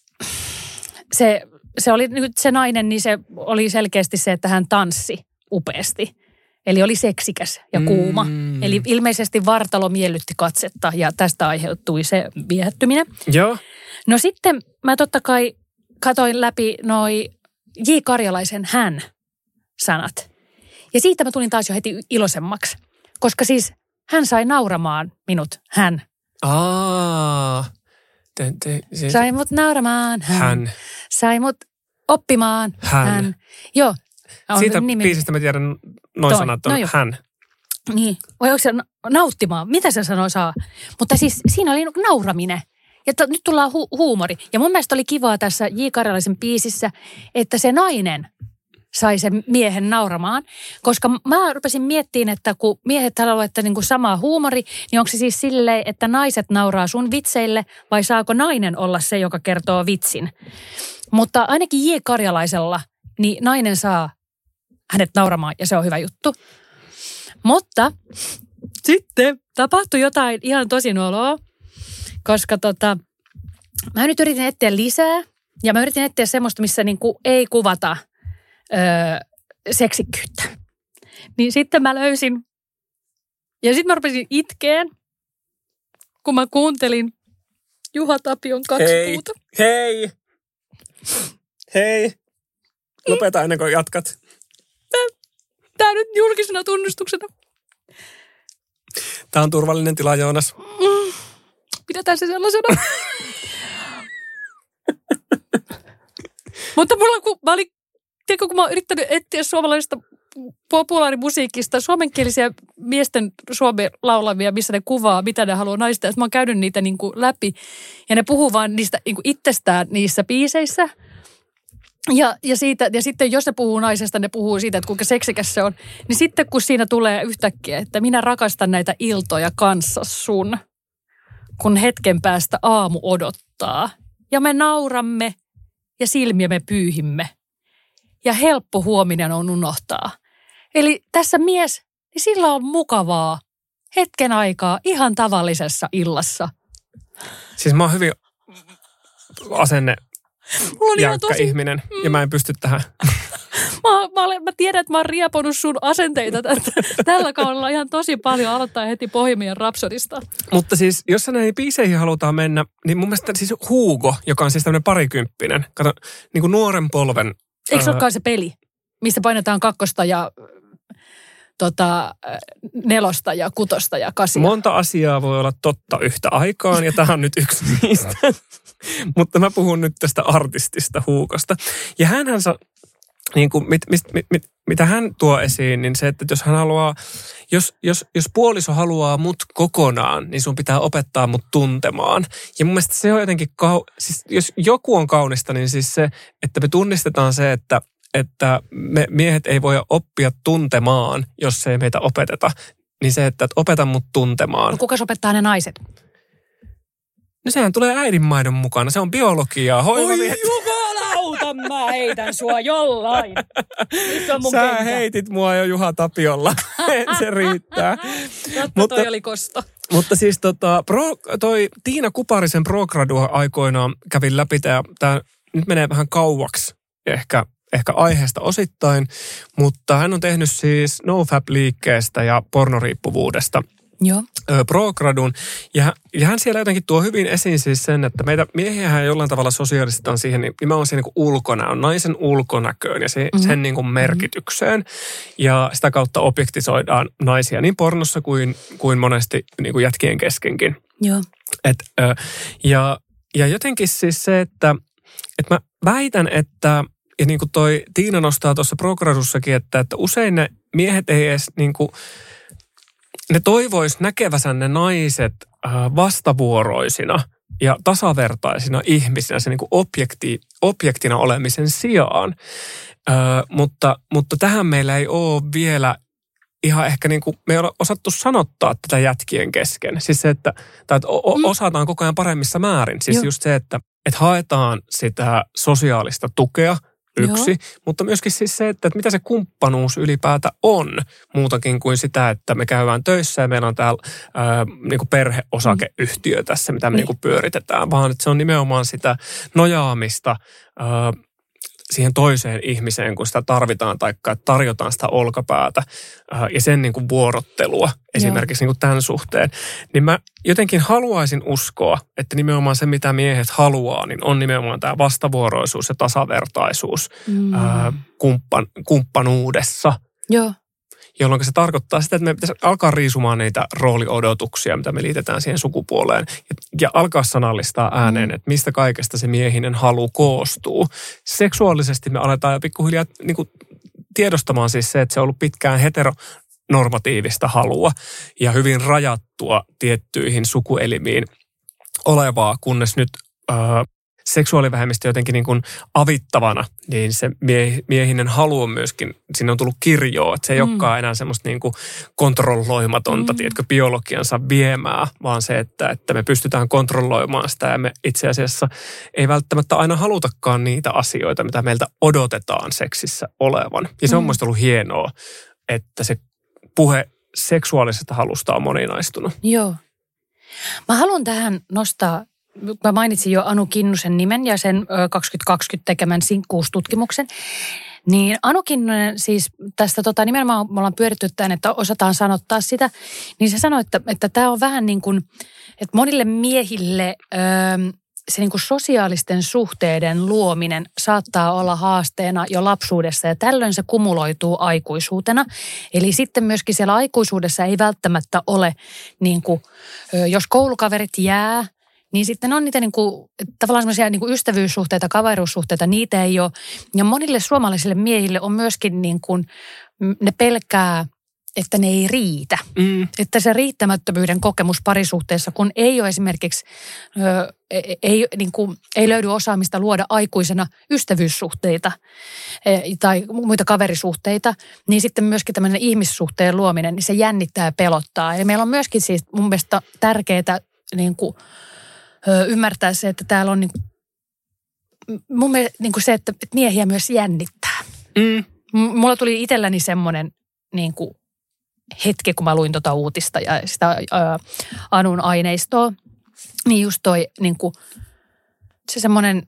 se, se oli nyt se nainen, niin se oli selkeästi se, että hän tanssi upeasti. Eli oli seksikäs ja kuuma. Mm. Eli ilmeisesti vartalo miellytti katsetta ja tästä aiheutui se viehättyminen. Joo. No sitten mä totta kai katoin läpi noi J. Karjalaisen hän-sanat. Ja siitä mä tulin taas jo heti iloisemmaksi. Koska siis hän sai nauramaan minut, hän. Aa. Te, te, siis... Sai mut nauramaan, hän. hän. Sai mut oppimaan, hän. hän. Joo. Siitä nimi. biisistä mä tiedän noin sanat on no hän. Niin. Vai onko se nauttimaan? Mitä se sanoo saa? Mutta siis siinä oli nauraminen. Ja to, nyt tullaan hu- huumori. Ja mun mielestä oli kivaa tässä J. Karjalaisen biisissä, että se nainen sai sen miehen nauramaan. Koska mä rupesin miettimään, että kun miehet haluavat, että niinku sama huumori, niin onko se siis silleen, että naiset nauraa sun vitseille vai saako nainen olla se, joka kertoo vitsin? Mutta ainakin J. Karjalaisella niin nainen saa hänet nauramaan ja se on hyvä juttu. Mutta sitten tapahtui jotain ihan tosi noloa, koska tota, mä nyt yritin etsiä lisää ja mä yritin etsiä semmoista, missä niinku ei kuvata öö, seksikkyyttä. Niin sitten mä löysin ja sitten mä rupesin itkeen, kun mä kuuntelin Juha Tapion kaksi hei, puuta. Hei, hei, lopeta ennen kuin jatkat. Tää nyt julkisena tunnustuksena. Tää on turvallinen tila, Joonas. Mm, pidetään se sellaisena. Mutta mulla kun mä olin, tiedätkö, kun mä oon yrittänyt etsiä suomalaisesta populaarimusiikista suomenkielisiä miesten suomen laulavia, missä ne kuvaa, mitä ne haluaa naista. Ja mä oon käynyt niitä niin kuin läpi ja ne puhuu vaan niistä niin kuin itsestään niissä biiseissä. Ja, ja, siitä, ja sitten jos ne puhuu naisesta, ne puhuu siitä, että kuinka seksikäs se on. Niin sitten kun siinä tulee yhtäkkiä, että minä rakastan näitä iltoja kanssa sun, kun hetken päästä aamu odottaa. Ja me nauramme ja silmiä me pyyhimme. Ja helppo huominen on unohtaa. Eli tässä mies, niin sillä on mukavaa hetken aikaa ihan tavallisessa illassa. Siis mä oon hyvin asenne jäykkä tosi... ihminen mm. ja mä en pysty tähän. Mä, mä, olen, mä tiedän, että mä oon rieponut sun asenteita tällä kaudella ihan tosi paljon aloittaa heti Bohemian Rhapsodista. Mutta siis, jos näihin biiseihin halutaan mennä, niin mun mielestä siis Hugo, joka on siis tämmöinen parikymppinen, kato, niin kuin nuoren polven. Eikö se olekaan se peli, missä painetaan kakkosta ja tota, nelosta ja kutosta ja kasia? Monta asiaa voi olla totta yhtä aikaan ja tämä on nyt yksi niistä. Mutta mä puhun nyt tästä artistista Hugosta. Ja hänhän sa, niin kuin, mit, mit, mit, mit, mitä hän tuo esiin, niin se, että jos hän haluaa, jos, jos, jos puoliso haluaa mut kokonaan, niin sun pitää opettaa mut tuntemaan. Ja mun mielestä se on jotenkin, kau, siis jos joku on kaunista, niin siis se, että me tunnistetaan se, että, että me miehet ei voi oppia tuntemaan, jos ei meitä opeteta. Niin se, että opeta mut tuntemaan. No kuka opettaa ne naiset? No sehän tulee äidinmaidon mukana. Se on biologiaa. Oi jumalauta, mä heitän sua jollain. Nyt on mun Sä kenkä. heitit mua jo Juha Tapiolla. Se riittää. Totta, mutta, toi oli kosto. Mutta siis tota, pro, toi Tiina Kuparisen Progradua aikoinaan kävin läpi. Tää, tää nyt menee vähän kauaksi ehkä, ehkä aiheesta osittain. Mutta hän on tehnyt siis NoFap-liikkeestä ja pornoriippuvuudesta Joo. Progradun. Ja, ja hän siellä jotenkin tuo hyvin esiin siis sen, että meitä miehiähän jollain tavalla sosiaalistetaan siihen nimenomaan siihen niin kuin ulkonäön, naisen ulkonäköön ja se, mm-hmm. sen niin kuin merkitykseen. Ja sitä kautta objektisoidaan naisia niin pornossa kuin, kuin monesti niin kuin jätkien keskenkin. Joo. Et, ja, ja jotenkin siis se, että, että mä väitän, että ja niin kuin toi Tiina nostaa tuossa Progradussakin, että, että usein ne miehet ei edes niin kuin ne toivois näkevänsä ne naiset vastavuoroisina ja tasavertaisina ihmisinä, se niin kuin objekti, objektina olemisen sijaan. Ö, mutta, mutta tähän meillä ei ole vielä ihan ehkä niin kuin, me ei ole osattu sanottaa tätä jätkien kesken. Siis se, että, tai että o, mm. osataan koko ajan paremmissa määrin. Siis Joo. just se, että, että haetaan sitä sosiaalista tukea, yksi, Joo. mutta myöskin siis se, että mitä se kumppanuus ylipäätä on muutakin kuin sitä, että me käydään töissä ja meillä on täällä ää, niin kuin perheosakeyhtiö tässä, mitä me niin. niin kuin pyöritetään, vaan että se on nimenomaan sitä nojaamista, ää, siihen toiseen ihmiseen, kun sitä tarvitaan, tai tarjotaan sitä olkapäätä ja sen niin kuin vuorottelua esimerkiksi niin kuin tämän suhteen. Niin mä jotenkin haluaisin uskoa, että nimenomaan se, mitä miehet haluaa, niin on nimenomaan tämä vastavuoroisuus ja tasavertaisuus mm. ää, kumppan, kumppanuudessa. Joo. Jolloin se tarkoittaa sitä, että me pitäisi alkaa riisumaan niitä rooliodotuksia, mitä me liitetään siihen sukupuoleen. Ja, ja alkaa sanallistaa ääneen, mm. että mistä kaikesta se miehinen halu koostuu. Seksuaalisesti me aletaan jo pikkuhiljaa niin kuin tiedostamaan siis se, että se on ollut pitkään heteronormatiivista halua ja hyvin rajattua tiettyihin sukuelimiin olevaa, kunnes nyt Öö, seksuaalivähemmistö jotenkin niin kuin avittavana, niin se mie- miehinen halu on myöskin, sinne on tullut kirjoa, että se ei mm. olekaan enää semmoista niin kuin kontrolloimatonta, mm. tiedätkö, biologiansa viemää, vaan se, että, että me pystytään kontrolloimaan sitä ja me itse asiassa ei välttämättä aina halutakaan niitä asioita, mitä meiltä odotetaan seksissä olevan. Ja se mm. on musta ollut hienoa, että se puhe seksuaalisesta halusta on moninaistunut. Joo. Mä haluan tähän nostaa, mä mainitsin jo Anu Kinnusen nimen ja sen kaksituhattakaksikymmentä tekemän sinkkuustutkimuksen. Niin Anu Kinnunen siis tästä tota, nimenomaan me ollaan pyöritty tämän, että osataan sanottaa sitä. Niin se sanoi, että, että tämä on vähän niin kuin, että monille miehille öö, se niin kuin sosiaalisten suhteiden luominen saattaa olla haasteena jo lapsuudessa ja tällöin se kumuloituu aikuisuutena. Eli sitten myöskin siellä aikuisuudessa ei välttämättä ole, niin kuin, jos koulukaverit jää, niin sitten on niitä niin kuin, tavallaan sellaisia niin kuin ystävyyssuhteita, kaveruussuhteita, niitä ei ole. Ja monille suomalaisille miehille on myöskin niin kuin, ne pelkää, että ne ei riitä. Mm. Että se riittämättömyyden kokemus parisuhteessa, kun ei ole esimerkiksi, ö, ei, niin kuin, ei löydy osaamista luoda aikuisena ystävyyssuhteita e, tai muita kaverisuhteita, niin sitten myöskin tämmöinen ihmissuhteen luominen, niin se jännittää ja pelottaa. Eli meillä on myöskin siis mun mielestä tärkeää niin kuin, ö, ymmärtää se, että täällä on niin kuin, mun mielestä niin kuin se, että miehiä myös jännittää. Mm. Mulla tuli itselläni semmoinen niin kuin hetki, kun mä luin tota uutista ja sitä ää, Anun aineistoa, niin just toi niin kuin, se semmoinen,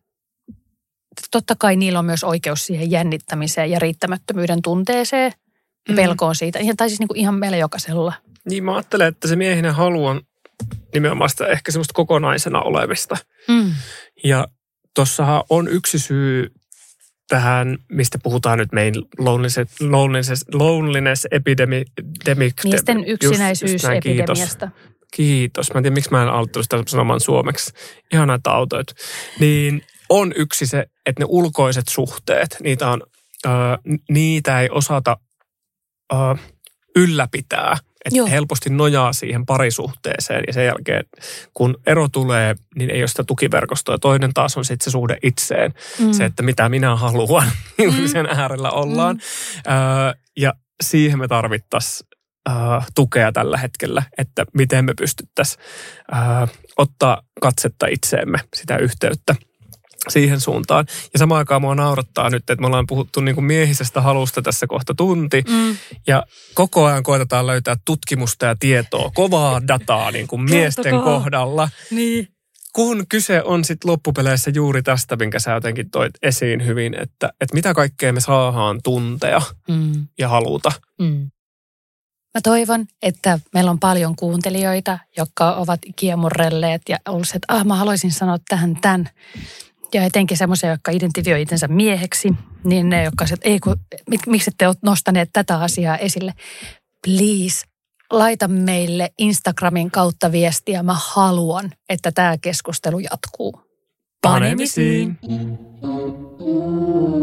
totta kai niillä on myös oikeus siihen jännittämiseen ja riittämättömyyden tunteeseen ja mm. pelkoon siitä. Tai siis niin kuin ihan meillä jokaisella. Niin mä ajattelen, että se miehinen halu on nimenomaan sitä ehkä semmoista kokonaisena olevista. Mm. Ja tossahan on yksi syy tähän, mistä puhutaan nyt meidän loneliness, loneliness, loneliness epidemic. Miesten yksinäisyysepidemiasta. Kiitos. Kiitos. Mä en tiedä, miksi mä en aloittanut sitä sanomaan suomeksi. Ihan näitä autoita. Niin on yksi se, että ne ulkoiset suhteet, niitä, on, äh, niitä ei osata äh, ylläpitää. Että Joo. helposti nojaa siihen parisuhteeseen ja sen jälkeen, kun ero tulee, niin ei ole sitä tukiverkostoa. Toinen taas on sitten se suhde itseen. Mm. Se, että mitä minä haluan, mm. sen äärellä ollaan. Mm. Öö, ja siihen me tarvittaisiin öö, tukea tällä hetkellä, että miten me pystyttäisiin öö, ottaa katsetta itseemme, sitä yhteyttä siihen suuntaan. Ja samaan aikaan mua naurattaa nyt, että me ollaan puhuttu niin kuin miehisestä halusta tässä kohta tunti. Mm. Ja koko ajan koetetaan löytää tutkimusta ja tietoa, kovaa dataa niin kuin miesten kohdalla. Niin. Kun kyse on sitten loppupeleissä juuri tästä, minkä sä jotenkin toit esiin hyvin, että, että mitä kaikkea me saadaan tuntea mm. ja haluta. Mm. Mä toivon, että meillä on paljon kuuntelijoita, jotka ovat kiemurrelleet ja ollut se, että ah, mä haluaisin sanoa tähän tämän. Ja etenkin semmoisia, jotka identifioi itsensä mieheksi, niin ne, jotka että ei kun, miksi ette ole nostaneet tätä asiaa esille. Please, laita meille Instagramin kautta viestiä. Mä haluan, että tämä keskustelu jatkuu. Panemisiin!